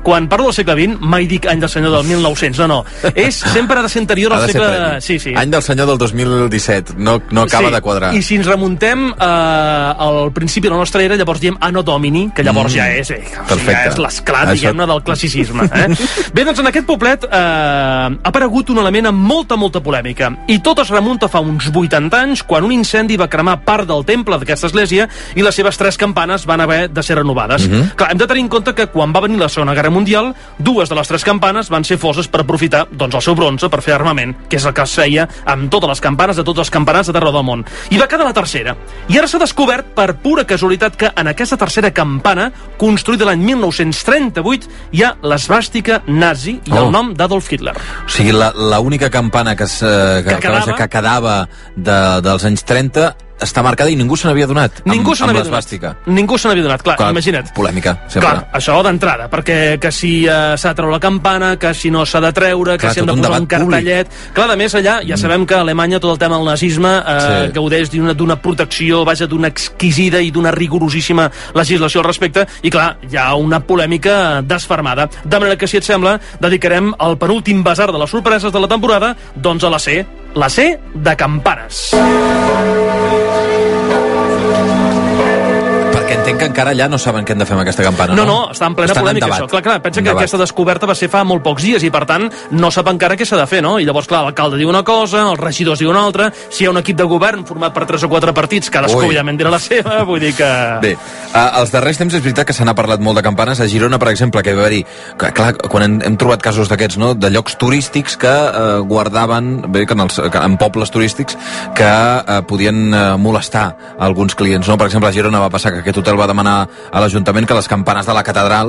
quan parlo del segle XX, mai dic any del senyor del 1900, no. És sempre ha de ser anterior al segle... Sí. Any del senyor del 2017, no acaba de quadrar. I si ens remuntem al principi de la nostra era, llavors diem Anno Domini, que llavors ja és l'esclat, diguem-ne, del classicisme. Bé, doncs en aquest poblet ha aparegut un element amb molta polèmica, i tot es remunta fa uns 80 anys, quan un incendi va cremar part del temple d'aquesta església i les seves 3 campanes van haver de ser renovades. Clar, hem de tenir en compte que quan va venir la Segona Guerra Mundial, 2 de les 3 campanes van ser foses per aprofitar el seu bronze per fer armament, que és el que es feia amb totes les campanes de tots els campanars d'arreu del món. I va quedar la tercera. I ara s'ha descobert, per pura casualitat, que en aquesta tercera campana, construïda l'any 1938, hi ha l'esvàstica nazi i el nom d'Adolf Hitler. O sigui, l'única campana que quedava dels anys 30 està marcada i ningú se n'havia donat. Ningú se n'havia donat, clar, imagina't. Polèmica, sempre. Clar, això d'entrada, perquè que si s'ha de treure la campana, que si no s'ha de treure, que si han de posar un cartellet... Clar, a més, allà ja sabem que a Alemanya tot el tema del nazisme gaudeix d'una protecció, d'una exquisida i d'una rigorosíssima legislació al respecte, i clar, hi ha una polèmica desfermada. De manera que, si et sembla, dedicarem el penúltim basar de les sorpreses de la temporada, doncs a la C de campanes. Perquè entenc que encara allà no saben què han de fer amb aquesta campana, no? No, està en plena polèmica, això. Clar, pensa que aquesta descoberta va ser fa molt pocs dies i, per tant, no sap encara què s'ha de fer, no? I llavors, clar, l'alcalde diu una cosa, els regidors diu una altra, si hi ha un equip de govern format per 3 o 4 partits, cadascú, òbviament, dirà la seva, vull dir que... Bé, als darrers temps és veritat que se n'ha parlat molt de campanes. A Girona, per exemple, que hi va haver-hi... Clar, quan hem trobat casos d'aquests, no?, de llocs turístics que guardaven, bé, que en pobles turístics, que podien molestar alguns clients, no? Per exemple, a Girona va passar que aquest hotel va demanar a l'Ajuntament que les campanes de la catedral,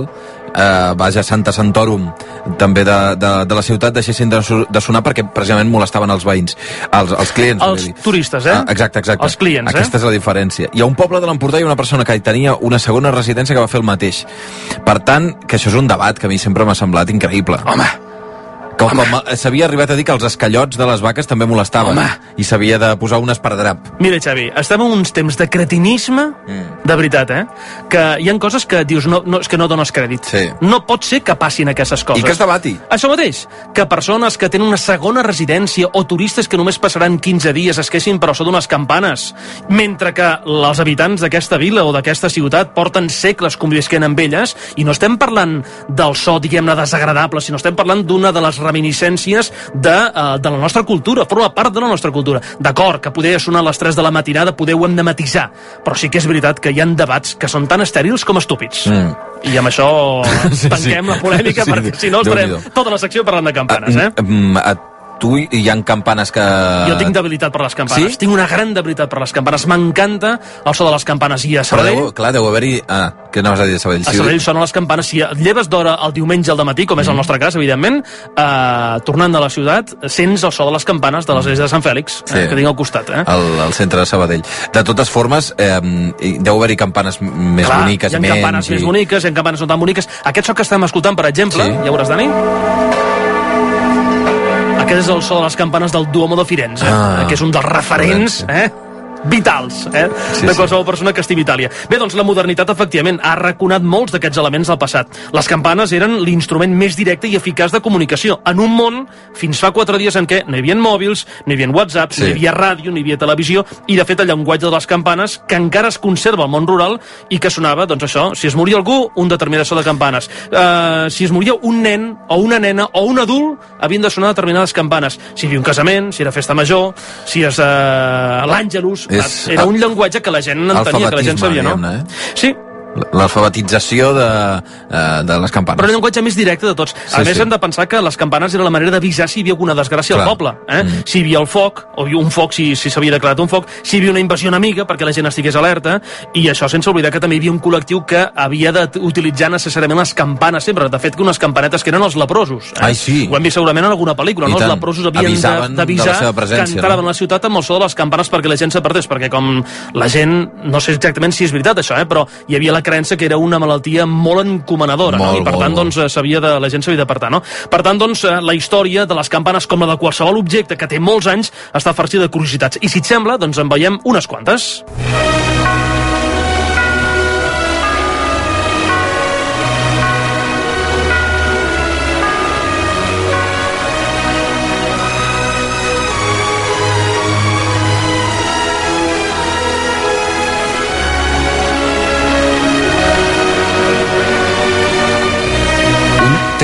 Santa Santorum, també de la ciutat, deixessin de sonar perquè precisament molestaven els veïns, els clients. Els turistes, Exacte. Els clients, Aquesta és la diferència. Hi ha un poble de l'Empordà i una persona que hi tenia una segona residència que va fer el mateix. Per tant, que això és un debat que a mi sempre m'ha semblat increïble. Home! Com s'havia arribat a dir que els escallots de les vaques també molestaven. I s'havia de posar un esparadrap. Mira, Xavi, estem en uns temps de cretinisme, de veritat, que hi ha coses que dius, és que no dones crèdit. No pot ser que passin aquestes coses. I que es debati. Això mateix, que persones que tenen una segona residència o turistes que només passaran 15 dies es queixin per això d'unes campanes, mentre que els habitants d'aquesta vila o d'aquesta ciutat porten segles convisquent amb elles, i no estem parlant del so, diguem-ne, desagradable, sinó estem parlant d'una de les reminiscències de la nostra cultura, forma part de la nostra cultura. D'acord, que poder sonar a les 3 de la matinada, poder ho hem de matisar, però sí que és veritat que hi ha debats que són tan estèrils com estúpids. I amb això tanquem la polèmica, perquè si no estarem tota la secció parlant de campanes, Tu hi ha campanes que... Jo tinc debilitat per les campanes. Sí? Tinc una gran debilitat per les campanes. M'encanta el so de les campanes. I a Sabadell... Però deu haver-hi... què anaves a dir de Sabadell? A Sabadell sonen les campanes. Si lleves d'hora el diumenge al dematí, com és el nostre cas, evidentment, tornant de la ciutat, sents el so de les campanes de l'església de Sant Fèlix, que tinc al costat. Al centre de Sabadell. De totes formes, deu haver-hi campanes més boniques, menys... Hi ha campanes més boniques, hi ha campanes no tan boniques. Aquest so que estem escoltant, per exemple, ja veuràs, Dani? Aquest és el so de les campanes del Duomo de Firenze, que és un dels referents, vitals, de qualsevol persona que estigui a Itàlia. Bé, doncs la modernitat, efectivament, ha arraconat molts d'aquests elements del passat. Les campanes eren l'instrument més directe i eficaç de comunicació, en un món, fins fa 4 dies en què no hi havia mòbils, no hi havia whatsapps, no hi havia ràdio, no hi havia televisió, i de fet el llenguatge de les campanes, que encara es conserva al món rural, i que sonava, doncs això, si es moria algú, un determinat so de campanes. Si es moria un nen, o una nena, o un adult, havien de sonar determinades campanes. Si hi havia un casament, si era festa major, si és l'Àngelus... Era un llenguatge que la gent entenia, que la gent sabia, no? Sí. L'alfabetització de les campanes. Però el llenguatge més directe de tots. A més, hem de pensar que les campanes era la manera d'avisar si hi havia alguna desgràcia al poble. Si hi havia el foc, o hi havia un foc si s'havia declarat un foc, si hi havia una invasió enemiga perquè la gent estigués alerta, i això sense oblidar que també hi havia un col·lectiu que havia d'utilitzar necessàriament les campanes sempre. De fet, que unes campanetes que eren els leprosos. Ho hem vist segurament en alguna pel·lícula, no? Els leprosos havien d'avisar que entraven a la ciutat amb el so de les campanes perquè la gent s'apartés, perquè com la gent, no sé exactament si és veritat això, però hi havia la creença que era una malaltia molt encomanadora, i per tant doncs, la gent s'havia d'apartar, no? Per tant, doncs, la història de les campanes, com la de qualsevol objecte que té molts anys, està farcida de curiositats. I si et sembla, doncs en veiem unes quantes.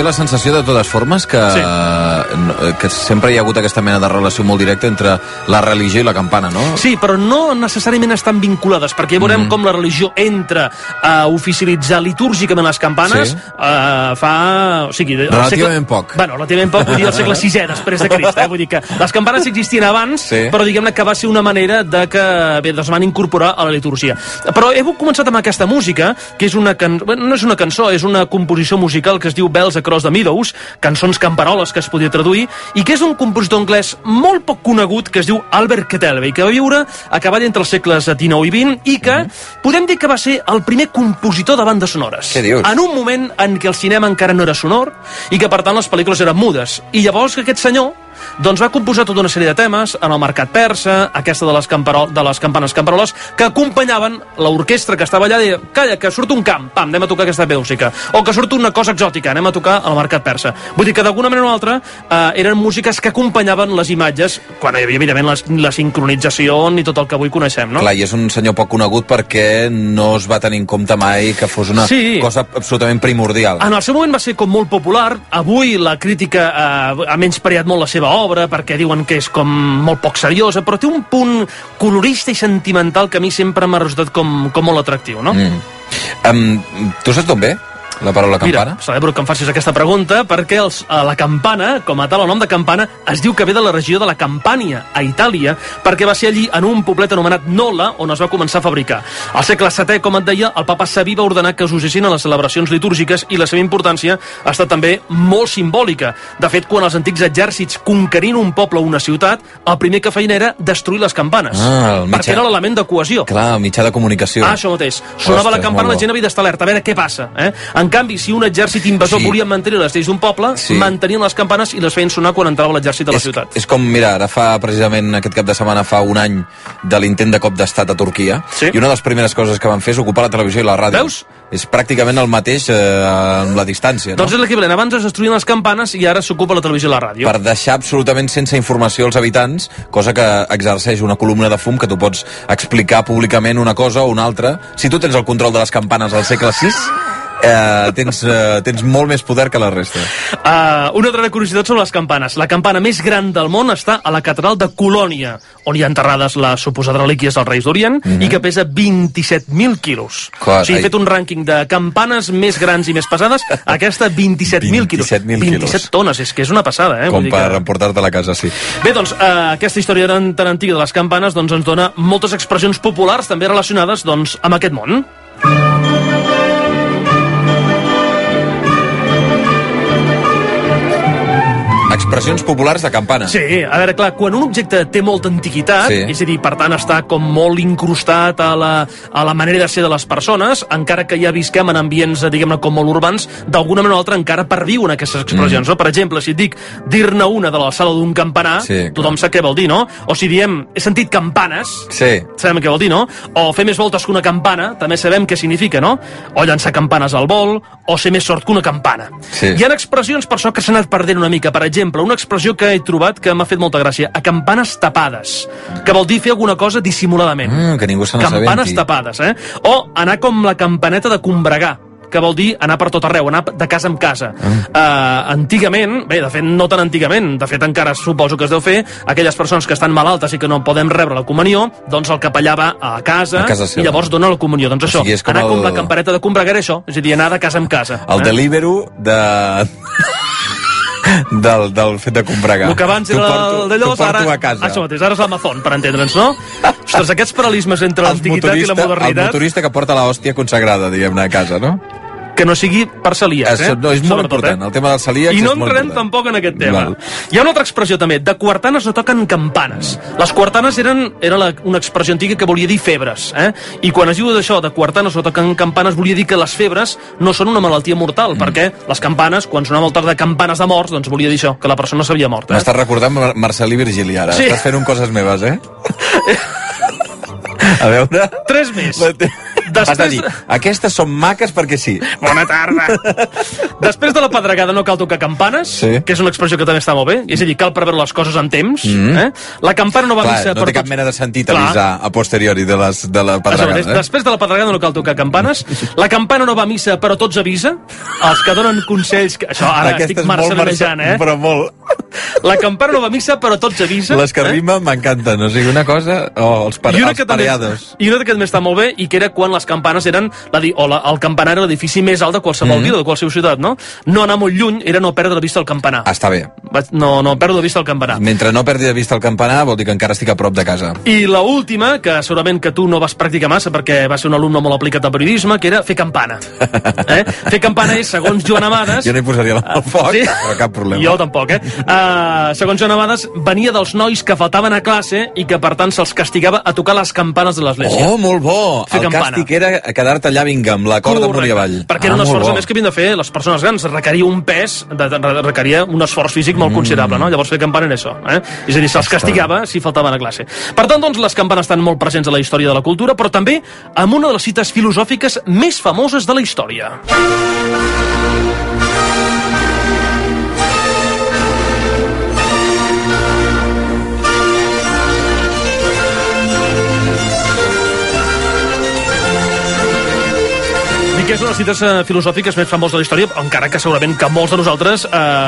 té la sensació, de totes formes, que sempre hi ha hagut aquesta mena de relació molt directa entre la religió i la campana, no? Sí, però no necessàriament estan vinculades, perquè veurem com la religió entra a oficialitzar litúrgicament les campanes fa... O sigui, relativament poc. Bueno, relativament poc, vull dir, al segle VI després de Crist, vull dir que les campanes existien abans, però diguem-ne que va ser una manera de que es van incorporar a la litúrgia. Però he començat amb aquesta música, que és no és una cançó, és una composició musical que es diu Bells Across the Meadows, cançons camperoles que es podia traduir, i que és un compositor anglès molt poc conegut que es diu Albert Ketelby, que va viure a cavall entre els segles XIX i XX i que podem dir que va ser el primer compositor de bandes sonores. Què dius? En un moment en què el cinema encara no era sonor i que per tant les pel·lícules eren mudes. I llavors aquest senyor doncs va composar tota una sèrie de temes en el mercat persa, aquesta de les campanes camperoles, que acompanyaven l'orquestra que estava allà i deia, calla, que surt un camp, pam, anem a tocar aquesta música, o que surt una cosa exòtica, anem a tocar al mercat persa. Vull dir que d'alguna manera o altra eren músiques que acompanyaven les imatges, quan hi havia evidentment la sincronització i tot el que avui coneixem, no? Clar, i és un senyor poc conegut perquè no es va tenir en compte mai que fos una cosa absolutament primordial. En el seu moment va ser com molt popular, avui la crítica ha menyspreat molt la seva obra perquè diuen que és com molt poc seriosa, però té un punt colorista i sentimental que a mi sempre m'ha resultat com molt atractiu, no? Tu saps d'on ve la paraula campana? Mira, celebro que em facis aquesta pregunta perquè la campana, com a tal, el nom de campana es diu que ve de la regió de la Campània, a Itàlia, perquè va ser allí en un poblet anomenat Nola on es va començar a fabricar. Al segle VII, com et deia, el papa Sabí va ordenar que s'usessin a les celebracions litúrgiques i la seva importància ha estat també molt simbòlica. De fet, quan els antics exèrcits conquerien un poble o una ciutat, el primer que feien era destruir les campanes, perquè era l'element de cohesió. Clar, el mitjà de comunicació. Això mateix. Sonava la campana, la gent havia d'estar alerta, a veure què passa. En canvi, si un exèrcit invasor volia mantenir les lleis d'un poble, mantenien les campanes i les feien sonar quan entrava l'exèrcit a la ciutat. És com, mira, ara precisament aquest cap de setmana fa un any de l'intent de cop d'estat a Turquia, i una de les primeres coses que van fer és ocupar la televisió i la ràdio. Veus? És pràcticament el mateix amb la distància, no? Doncs és l'equivalent. Abans es destruïen les campanes i ara s'ocupa la televisió i la ràdio. Per deixar absolutament sense informació als habitants, cosa que exerceix una columna de fum que tu pots explicar públicament una cosa o una altra. Si tu tens el control de les campanes al segle VI, tens molt més poder que la resta. Una altra curiositat sobre les campanes. La campana més gran del món està a la catedral de Colònia, on hi ha enterrades les suposades relíquies dels reis d'Orient, i que pesa 27.000 quilos. O sigui, he fet un rànquing de campanes més grans i més pesades, aquesta 27.000 quilos. 27 tones, és que és una passada, Com per emportar-te a la casa, sí. Bé, doncs, aquesta història tan antiga de les campanes doncs, ens dona moltes expressions populars també relacionades doncs, amb aquest món. Expressions populars de campana. Sí, a veure, clar, quan un objecte té molta antiguitat, és a dir, per tant, està com molt incrustat a la manera de ser de les persones, encara que ja visquem en ambients, diguem-ne, com molt urbans, d'alguna manera o altra encara perviuen aquestes expressions, no? Per exemple, si et dic dir-ne una de l'alçada d'un campanar, tothom sap què vol dir, no? O si diem, he sentit campanes, sabem què vol dir, no? O fer més voltes que una campana, també sabem què significa, no? O llançar campanes al vol, o ser més sort que una campana. Hi ha expressions per això que s'han anat perdent una mica. Per exemple, una expressió que he trobat que m'ha fet molta gràcia, a campanes tapades, que vol dir fer alguna cosa dissimuladament. Que ningú se n'assabenti. Campanes tapades, O anar com la campaneta de combregar, que vol dir anar per tot arreu, anar de casa en casa. Antigament, bé, de fet, no tan antigament, de fet encara suposo que es deu fer, aquelles persones que estan malaltes i que no podem rebre la comunió, doncs el capellà va a casa i llavors dona la comunió. Doncs això, anar com la campaneta de combregar, això, és a dir, anar de casa en casa. El Deliveroo del fet de combregar. El que abans era d'allò, ara a casa. Això mateix, ara és l'Amazon, per entendre'ns, no? Ostres, aquests paral·lelismes entre l'antiguitat i la modernitat... El motorista que porta l'hòstia consagrada, diguem-ne, a casa, no? Que no sigui per celíacs, No, és molt important, el tema dels celíacs és molt important. I no entrem tampoc en aquest tema. Hi ha una altra expressió també, de quartanes no toquen campanes. Les quartanes era una expressió antiga que volia dir febres, I quan es diu d'això, de quartanes no toquen campanes, volia dir que les febres no són una malaltia mortal, perquè les campanes, quan sonava el toc de campanes de morts, doncs volia dir això, que la persona s'havia mort. M'estàs recordant Marcelí Virgili, ara. Estàs fent un coses meves, A veure... 3 més. Has de dir, aquestes són maques perquè sí. Bona tarda. Després de la pedregada no cal tocar campanes, que és una expressió que també està molt bé, és a dir, cal preveure les coses en temps. La campana no va a missa... No té cap mena de sentit avisar a posteriori de la pedregada. Després de la pedregada no cal tocar campanes. La campana no va a missa, però tots avisa. Els que donen consells... Això ara estic marcelinejant, Però molt... La campana no va a missa, però tots avisa. Les que rimen m'encanten, o sigui, una cosa... els pareados. I una que també està molt bé, i que era quan les campanes eren... el campanar era l'edifici més alt de qualsevol vila, de qualsevol ciutat, no? No anar molt lluny era no perdre de vista el campanar. Està bé. No perdre de vista el campanar. Mentre no perdi de vista el campanar, vol dir que encara estic a prop de casa. I la última, que segurament que tu no vas practicar massa perquè vas ser un alumne molt aplicat al periodisme, que era fer campana. Fer campana és, segons Joan Amades... Jo no hi posaria el foc, però cap problema. Jo tampoc, segons Joan Amades, venia dels nois que faltaven a classe i que, per tant, se'ls castigava a tocar les campanes de l'església. Oh, molt bo! El càstig era quedar-te allà, vinga, amb la corda amunt i avall. Perquè era un esforç més que havien de fer les persones grans. Requeria un pes, requeria un esforç físic molt considerable, no? Llavors fer campana era això. És a dir, se'ls castigava si faltaven a classe. Per tant, doncs, les campanes estan molt presents a la història de la cultura, però també amb una de les cites filosòfiques més famoses de la història. Que és una de les cites filosòfiques més famoses de la història, encara que segurament que molts de nosaltres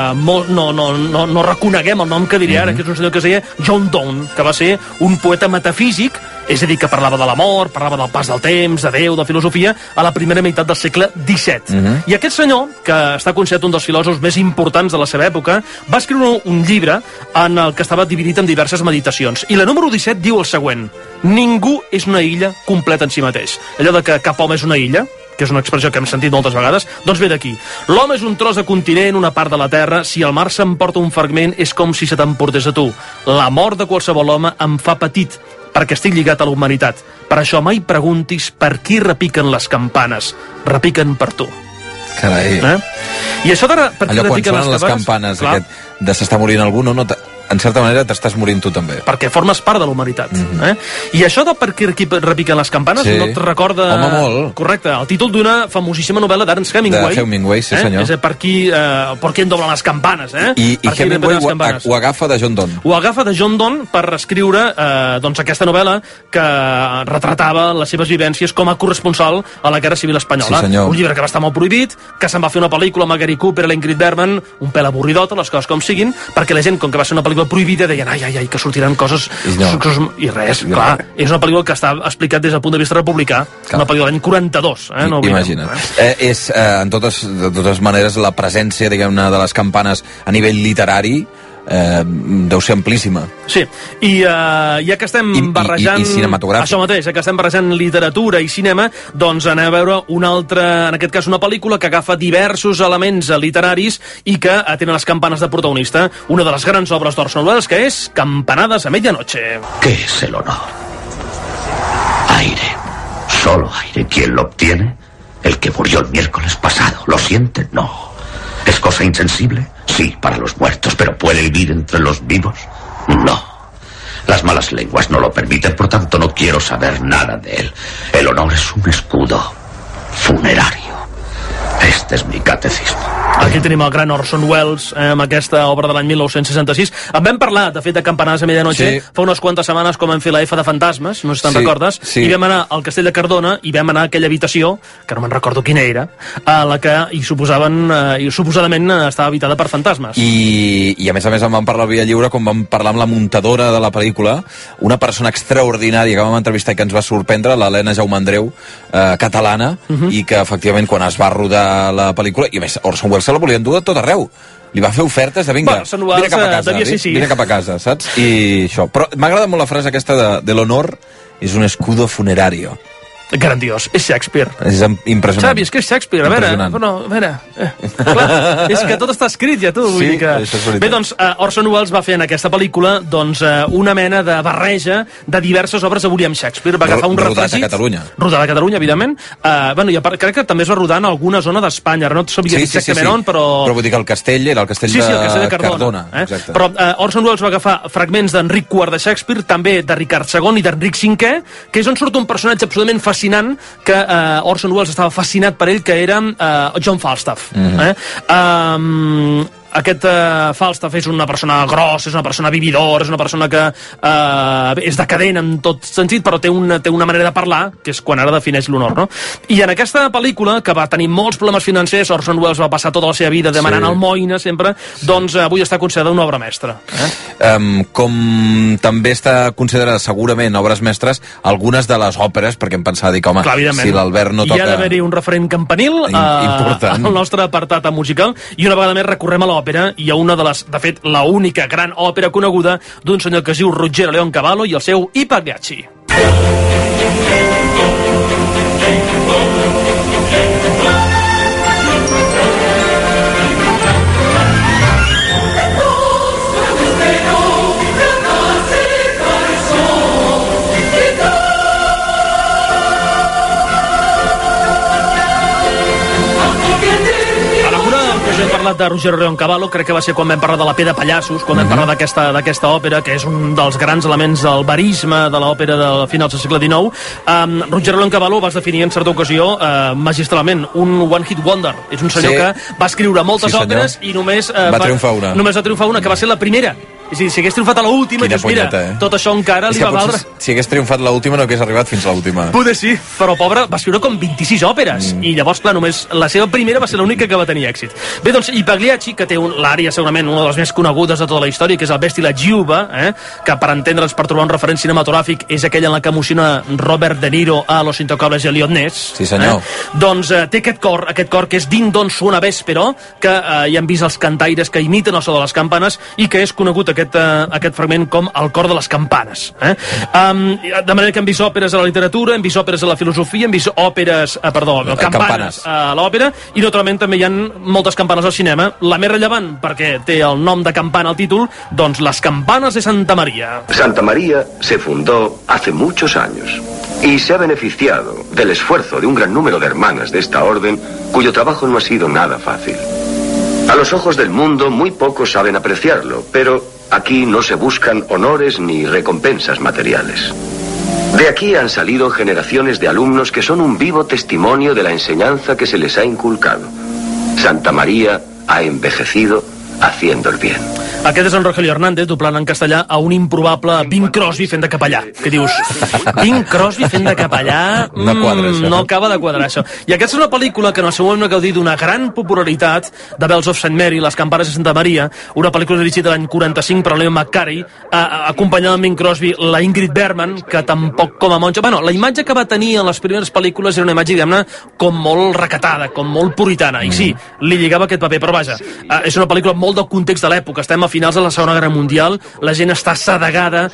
no reconeguem el nom que diria ara, que és un senyor que es deia John Donne, que va ser un poeta metafísic, és a dir, que parlava de l'amor, parlava del pas del temps, de Déu, de filosofia, a la primera meitat del segle XVII. I aquest senyor, que està considerat un dels filòsofs més importants de la seva època, va escriure un llibre en el que estava dividit en diverses meditacions. I la número 17 diu el següent: ningú és una illa completa en si mateix. Allò de que cap home és una illa, que és una expressió que hem sentit moltes vegades, doncs ve d'aquí. L'home és un tros de continent, una part de la terra. Si el mar s'emporta un fragment, és com si se t'emportés a tu. La mort de qualsevol home em fa petit, perquè estic lligat a la humanitat. Per això mai preguntis per qui repiquen les campanes. Repiquen per tu. Carai. I això d'ara... Allò quan sonen les campanes, aquest de s'està morint algú, no, en certa manera t'estàs morint tu també. Perquè formes part de la humanitat. I això de per què repiquen les campanes no et recorda... Home, molt. Correcte, el títol d'una famosíssima novel·la d'Ernest Hemingway. De Hemingway, sí senyor. És per qui en doblen les campanes. I Hemingway ho agafa de John Donne. Ho agafa de John Donne per escriure aquesta novel·la que retratava les seves vivències com a corresponsal a la Guerra Civil Espanyola. Sí, senyor. Un llibre que va estar molt prohibit, que se'n va fer una pel·lícula amb Gary Cooper i l'Ingrid Bergman, un pèl avorridota, les coses com siguin, perquè la gent, com que va ser una pel·lícula prohibida, deien, ai, que sortiran coses... I res, clar. És una pel·lícula que està explicat des del punt de vista republicà, una pel·lícula de l'any 42. Imagina't. És, en totes maneres, la presència, diguem-ne, de les campanes a nivell literari deu ser amplíssima. Sí, i ja que estem barrejant... I cinematogràfic. Això mateix, ja que estem barrejant literatura i cinema, doncs anem a veure una altra, en aquest cas una pel·lícula que agafa diversos elements literaris i que tenen les campanes de protagonista. Una de les grans obres d'Orson Welles, que és Campanadas a medianoche. ¿Qué es el honor? Aire. Solo aire. ¿Quién lo obtiene? El que murió el miércoles pasado. ¿Lo siente? No. ¿Es cosa insensible? Sí, para los muertos, pero ¿puede vivir entre los vivos? No. Las malas lenguas no lo permiten, por tanto no quiero saber nada de él. El honor es un escudo funerario. Este és mi catecisme. Aquí tenim el gran Orson Welles amb aquesta obra de l'any 1966. En vam parlar, de fet, de Campanades a medianoche fa unes quantes setmanes, com vam fer la F de Fantasmes, no sé si te'n recordes, i vam anar al Castell de Cardona i vam anar a aquella habitació, que no me'n recordo quina era, a la que suposadament estava habitada per fantasmes. I a més en vam parlar al Via Lliure, com vam parlar amb la muntadora de la pel·lícula, una persona extraordinària que vam entrevistar i que ens va sorprendre, l'Helena Jaumandreu, catalana, i que efectivament quan es va rodar la pel·lícula, i a més Orson Welles se la volien dur a tot arreu, li va fer ofertes de vinga, vine cap a casa, vine cap a casa, saps? I això, però m'agrada molt la frase aquesta de l'honor és un escudo funerario. Grandiós, és Shakespeare. És impressionant. Xavi, és que és Shakespeare, a veure, clar, és que tot està escrit ja, tu. Sí, això és veritat. Bé, doncs, Orson Welles va fer en aquesta pel·lícula una mena de barreja de diverses obres de William Shakespeare. Va agafar un rodat a Catalunya. Rodat a Catalunya, evidentment. I crec que també es va rodar en alguna zona d'Espanya, no sabia exactament on, però... Però vull dir que el castell era el castell de Cardona. Però Orson Welles va agafar fragments d'Enric IV de Shakespeare, també de Ricard II i d'Enric V, que és on surt un personatge absolutament fascinant fascinant que Orson Welles estava fascinat per ell, que era John Falstaff. Aquest Falstaff és una persona grossa, és una persona vividora, és una persona que és decadent en tot sentit, però té una manera de parlar que és quan ara defineix l'honor, no? I en aquesta pel·lícula, que va tenir molts problemes financers, Orson Welles va passar tota la seva vida demanant almoina sempre, doncs avui està considerada una obra mestra. Com també està considerada segurament obres mestres algunes de les òperes, perquè em pensava, dic, home, si l'Albert no toca... Hi ha d'haver-hi un referent campanil al nostre apartat musical, i una vegada més recorrem a l'òpera. Hi ha una de les, de fet, la única gran òpera coneguda d'un senyor que es diu Ruggero Leoncavallo i el seu I Pagliacci. De Ruggero Leoncavallo, crec que va ser quan vam parlar de la P de Pallassos, quan vam parlar d'aquesta òpera, que és un dels grans elements del verisme de l'òpera de finals del segle XIX. Ruggero Leoncavallo va definir en certa ocasió magistralment un one-hit wonder. És un senyor que va escriure moltes òperes i només va triomfar una, que va ser la primera. És a dir, si hagués triomfat a l'última, dius, mira, tot això encara li va valdre... Si hagués triomfat l'última no hagués arribat fins a l'última. Poder sí, però pobre, va escriure com 26 òperes, i llavors, clar, només la seva primera va ser l'única que va tenir èxit. Bé, doncs, I Pagliacci, que té l'ària segurament una de les més conegudes de tota la història, que és el Vesti la Giuba, que per entendre'ns, per trobar un referent cinematogràfic, és aquella en la que emociona Robert De Niro a Los Intocables i Elliot Ness. Sí, senyor. Doncs té aquest cor que és Din Don Suona Vespero, que ja hem vist els cantaires que imiten el so de les campanes, i que és conegut aquest fragment com el cor de les campanes. De manera que hem vist òperes a la literatura, hem vist òperes a la filosofia, hem vist campanes a l'òpera, i naturalment també hi ha moltes campanes al cinema. La més rellevant, perquè té el nom de campana al títol, doncs Les campanas de Santa María. Santa María se fundó hace muchos años y se ha beneficiado del esfuerzo de un gran número de hermanas de esta orden, cuyo trabajo no ha sido nada fácil. A los ojos del mundo muy pocos saben apreciarlo, pero aquí no se buscan honores ni recompensas materiales. De aquí han salido generaciones de alumnos que son un vivo testimonio de la enseñanza que se les ha inculcado. Santa María ha envejecido haciendo el bien. Aquest és en Rogelio Hernández doblant en castellà a un improbable Bing Crosby fent de capellà. Que dius, Bing Crosby fent de capellà... No acaba de quadrar això. I aquesta és una pel·lícula que en el seu moment ha gaudit d'una gran popularitat, de Bells of St. Mary, Les campanes de Santa Maria, una pel·lícula dirigida l'any 45 per Leo McCarey, acompanyada amb Bing Crosby, la Ingrid Bergman, que tampoc com a monja... Bueno, la imatge que va tenir en les primeres pel·lícules era una imatge, diguem-ne, com molt recatada, com molt puritana. I sí, li lligava aquest paper, però vaja, és una pel·lícula molt del context de l'època. Estem a finals de la Segona Guerra Mundial, la gent està sedegada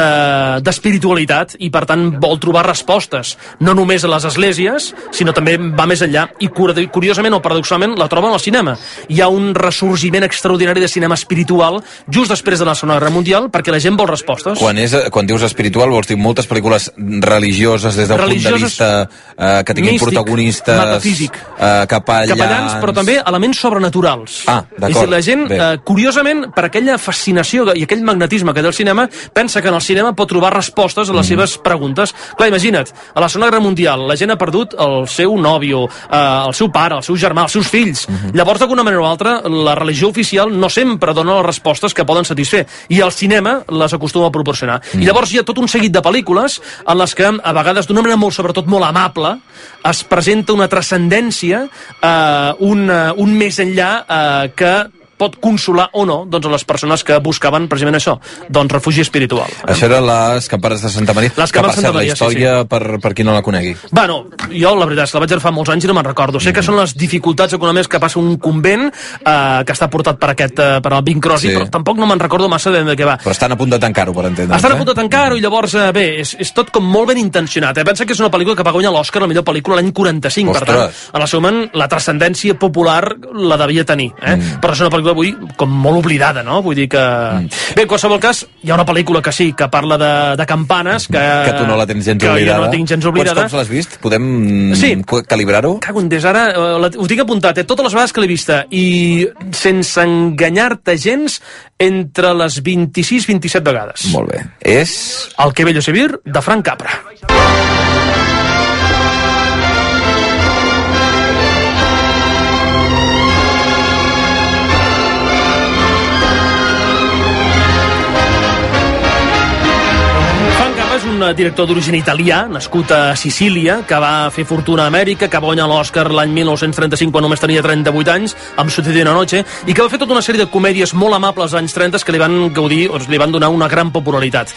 d'espiritualitat i per tant vol trobar respostes, no només a les esglésies, sinó també va més enllà, i curiosament o paradoxalment la troben al cinema. Hi ha un ressorgiment extraordinari de cinema espiritual just després de la Segona Guerra Mundial, perquè la gent vol respostes. Quan dius espiritual vols dir moltes pel·lícules religioses des del punt de vista que tinguin místic, protagonistes, metafísic, capellans, però també elements sobrenaturals. D'acord. És a dir, la gent, curiosament, per aquella fascinació i aquell magnetisme que té el cinema, pensa que en el cinema pot trobar respostes a les seves preguntes. Clar, imagina't, a la Segona Guerra Mundial la gent ha perdut el seu nòvio, el seu pare, el seu germà, els seus fills. Llavors, d'alguna manera o altra, la religió oficial no sempre dona les respostes que poden satisfer, i el cinema les acostuma a proporcionar. I llavors hi ha tot un seguit de pel·lícules en les que, a vegades, d'una manera sobretot molt amable, es presenta una transcendència, un més enllà que pot consolar o no doncs, a les persones que buscaven precisament això, doncs refugi espiritual. Això eren les campanes de Santa Maria. Les campanes de Santa Maria, la història, sí. Per qui no la conegui. Bueno, jo la veritat és que la vaig veure fa molts anys i no me'n recordo. Sé que són les dificultats econòmiques que passa un convent que està portat per el Bing Crosby, però tampoc no me'n recordo massa de què va. Però estan a punt de tancar-ho, per entendre. Estan a punt de tancar-ho i llavors, bé, és tot com molt ben intencionat. Pensa que és una pel·lícula que va guanyar l'Oscar, la millor pel·lícula, l'any 45. Ostres. Per tant, en el seu moment, la transcendència popular la devia tenir. Però és una pel·lícula avui com molt oblidada, no? Vull dir que... Bé, en qualsevol cas, hi ha una pel·lícula que sí, que parla de campanes, que tu no la tens gens oblidada. Que jo no la tinc gens oblidada. Quants cops l'has vist? Podem calibrar-ho? Cago en des ara, ho tinc apuntat, totes les vegades que l'he vista, i sense enganyar-te gens, entre les 26 i 27 vegades. Molt bé. És... El Que bello se vir, de Frank Capra. un director d'origen italià, nascut a Sicília, que va fer fortuna a Amèrica, que va guanyar l'Oscar l'any 1935 quan només tenia 38 anys, amb Sucedió una noche, i que va fer tota una sèrie de comèdies molt amables als anys 30 que li van gaudir, o li van donar una gran popularitat.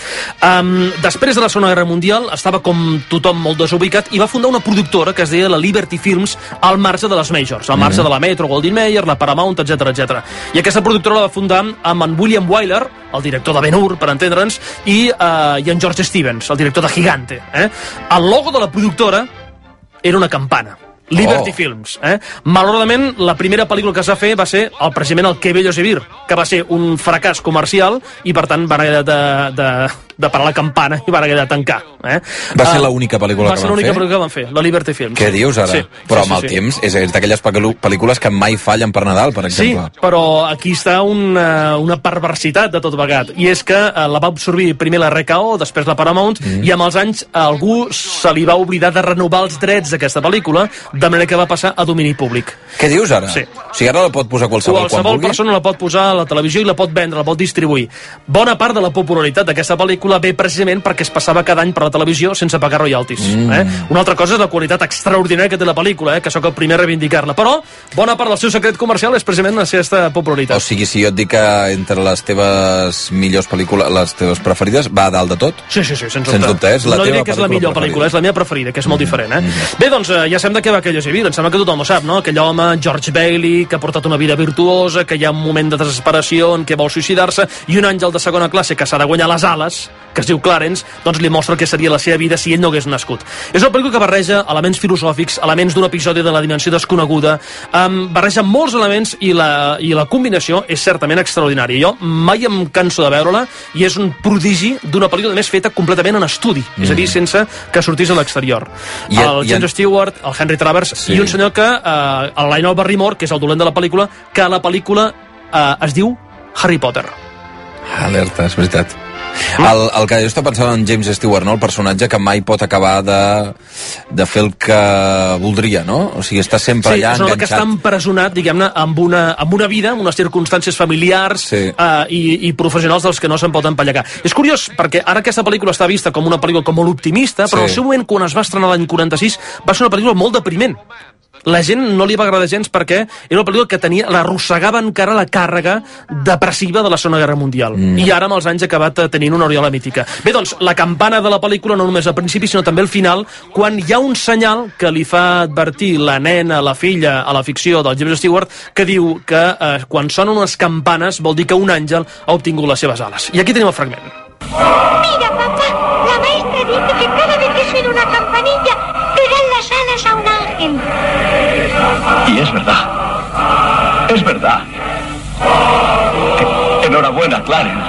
Després de la Segona Guerra Mundial estava com tothom molt desubicat i va fundar una productora que es deia la Liberty Films al marge de les majors, al marge de la Metro Goldwyn Mayer, la Paramount, etc. I aquesta productora la va fundar amb en William Wyler, el director de Ben-Hur, per entendre'ns, i en George Stevens, el director de Gigante. El logo de la productora era una campana. Liberty Films. Malauradament, la primera pel·lícula que es va fer va ser precisament el Que bello es vivir, que va ser un fracàs comercial i, per tant, van haver de parar la campana i van haver de tancar. Va ser l'única pel·lícula que van fer? Va ser l'única pel·lícula que van fer, la Liberty Films. Què dius ara? Sí. Però amb el temps és d'aquelles pel·lícules que mai fallen per Nadal, per exemple. Sí, però aquí està una perversitat de tot plegat, i és que la va absorbir primer la RKO, després la Paramount, i amb els anys algú se li va oblidar de renovar els drets d'aquesta pel·lícula, de manera que va passar a domini públic. Què dius ara? Sí. O sigui, ara la pot posar qualsevol quan vulgui? Qualsevol persona la pot posar a la televisió i la pot vendre, la pot distribuir. Bona part de la popularitat d'aquesta pel·lícula ve precisament perquè es passava cada any per la televisió sense pagar royalties. Una altra cosa és la qualitat extraordinària que té la pel·lícula, que sóc el primer a reivindicar-la, però bona part del seu secret comercial és precisament la seva popularitat. O sigui, si jo et dic que entre les teves millors pel·lícules, les teves preferides, va a dalt de tot? Sí, sens dubte. Sens dubte, és la no teva diré que és la millor pel·lícula, és la meva preferida, que és molt diferent. Bé, doncs ja sabem de què va aquell Civil, em sembla que tothom ho sap, no? Aquell home, George Bailey, que ha portat una vida virtuosa, que hi ha un moment de desesperació en què vol suïcidar-se, i un àngel de segona classe que s'ha de guanyar les ales, que es diu Clarence, doncs li mostra què seria la seva vida si ell no hagués nascut. És una pel·lícula que barreja elements filosòfics, elements d'un episodi de la dimensió desconeguda, barreja molts elements i la combinació és certament extraordinària. Jo mai em canso de veure-la i és un prodigi d'una pel·lícula més feta completament en estudi, és a dir, sense que sortís a l'exterior. El James Stewart, el Henry Travers i un senyor que, el Lionel Barrymore, que és el dolent de la pel·lícula, que a la pel·lícula es diu Harry Potter. Alerta, és veritat. El que jo estava pensant en James Stewart, no? El personatge que mai pot acabar de fer el que voldria, no? O sigui, està sempre allà enganxat. Sí, és un home que està empresonat, diguem-ne, amb una vida, amb unes circumstàncies familiars i professionals dels que no se'n pot empallegar. És curiós, perquè ara aquesta pel·lícula està vista com una pel·lícula com molt optimista, però al seu moment, quan es va estrenar l'any 46, va ser una pel·lícula molt depriment. La gent no li va agradar gens perquè era una pel·lícula que l'arrossegava encara la càrrega depressiva de la Segona Guerra Mundial. I ara amb els anys ha acabat tenint una aureola mítica. Bé, doncs, la campana de la pel·lícula no només al principi, sinó també al final, quan hi ha un senyal que li fa advertir la nena, la filla, a la ficció del James Stewart, que diu que quan sonen unes campanes vol dir que un àngel ha obtingut les seves ales. I aquí tenim el fragment. Mira, papá, la maestra dice que cada vez que suena una campanilla te dan las alas a un ángel. Y es verdad. Es verdad. Enhorabuena, Clarence.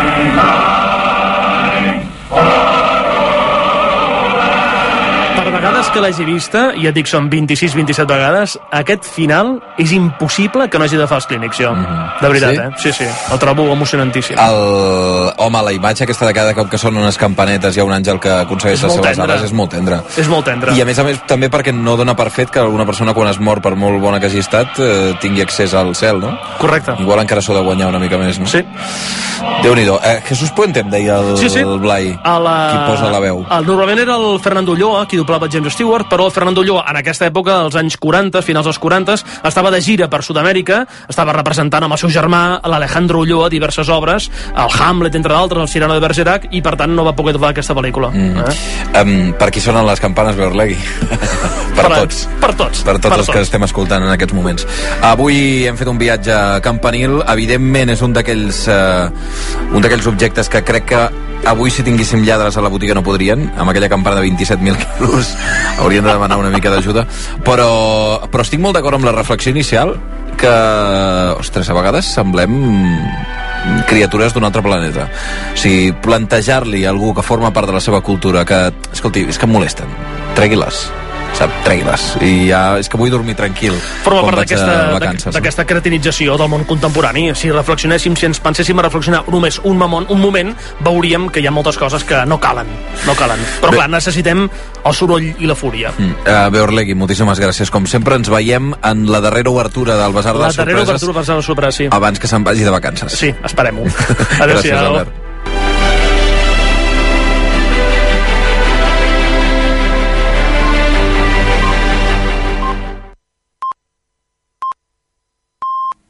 Per vegades que l'hagi vista, i ja et dic, són 26-27 vegades, aquest final és impossible que no hagi de fer els clínics, jo. De veritat, sí? Sí, el trobo emocionantíssim. Home, la imatge aquesta de cada cop que són unes campanetes hi ha un àngel que aconsegueix les seves ales és molt tendre. És molt tendre. I a més també perquè no dona per fet que alguna persona quan es mor, per molt bona que hagi estat, tingui accés al cel, no? Correcte. Igual encara s'ho de guanyar una mica més, no? Sí. Déu-n'hi-do. Jesús Puente em deia el Blai, qui posa la veu. Normalment era el Fernando Ulloa, qui doblava James Stewart, però el Fernando Ulloa en aquesta època, als anys 40, finals dels 40, estava de gira per Sud-amèrica, estava representant amb el seu germà, l'Alejandro Ulloa, diverses obres, el Hamlet, entre d'altres, el Cyrano de Bergerac, i per tant no va poder doblar aquesta pel·lícula. Per qui sonen les campanes, Beorlegui? Per tots. Per tots. Per tots els que estem escoltant en aquests moments. Avui hem fet un viatge campanil, evidentment és un d'aquells objectes que crec que avui si tinguéssim lladres a la botiga no podrien, amb aquella campana de 27.000 quilos haurien de demanar una mica d'ajuda, però estic molt d'acord amb la reflexió inicial que, ostres, a vegades semblem criatures d'un altre planeta. O sigui, plantejar-li a algú que forma part de la seva cultura que, escolti, és que em molesten, tregui-les, sap, tregui-les, i ja és que vull dormir tranquil. Forma part d'aquesta cretinització del món contemporani. Si reflexionéssim, si ens penséssim a reflexionar només un moment, veuríem que hi ha moltes coses que no calen. Però clar, necessitem el soroll i la fúria. Beorlegui, moltíssimes gràcies. Com sempre, ens veiem en la darrera obertura del Basar de les Sorpreses. La darrera obertura del Basar de les Sorpreses, sí. Abans que se'n vagi de vacances. Sí, esperem-ho. Gràcies, Albert.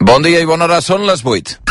Bon dia i bona hora, són les 8.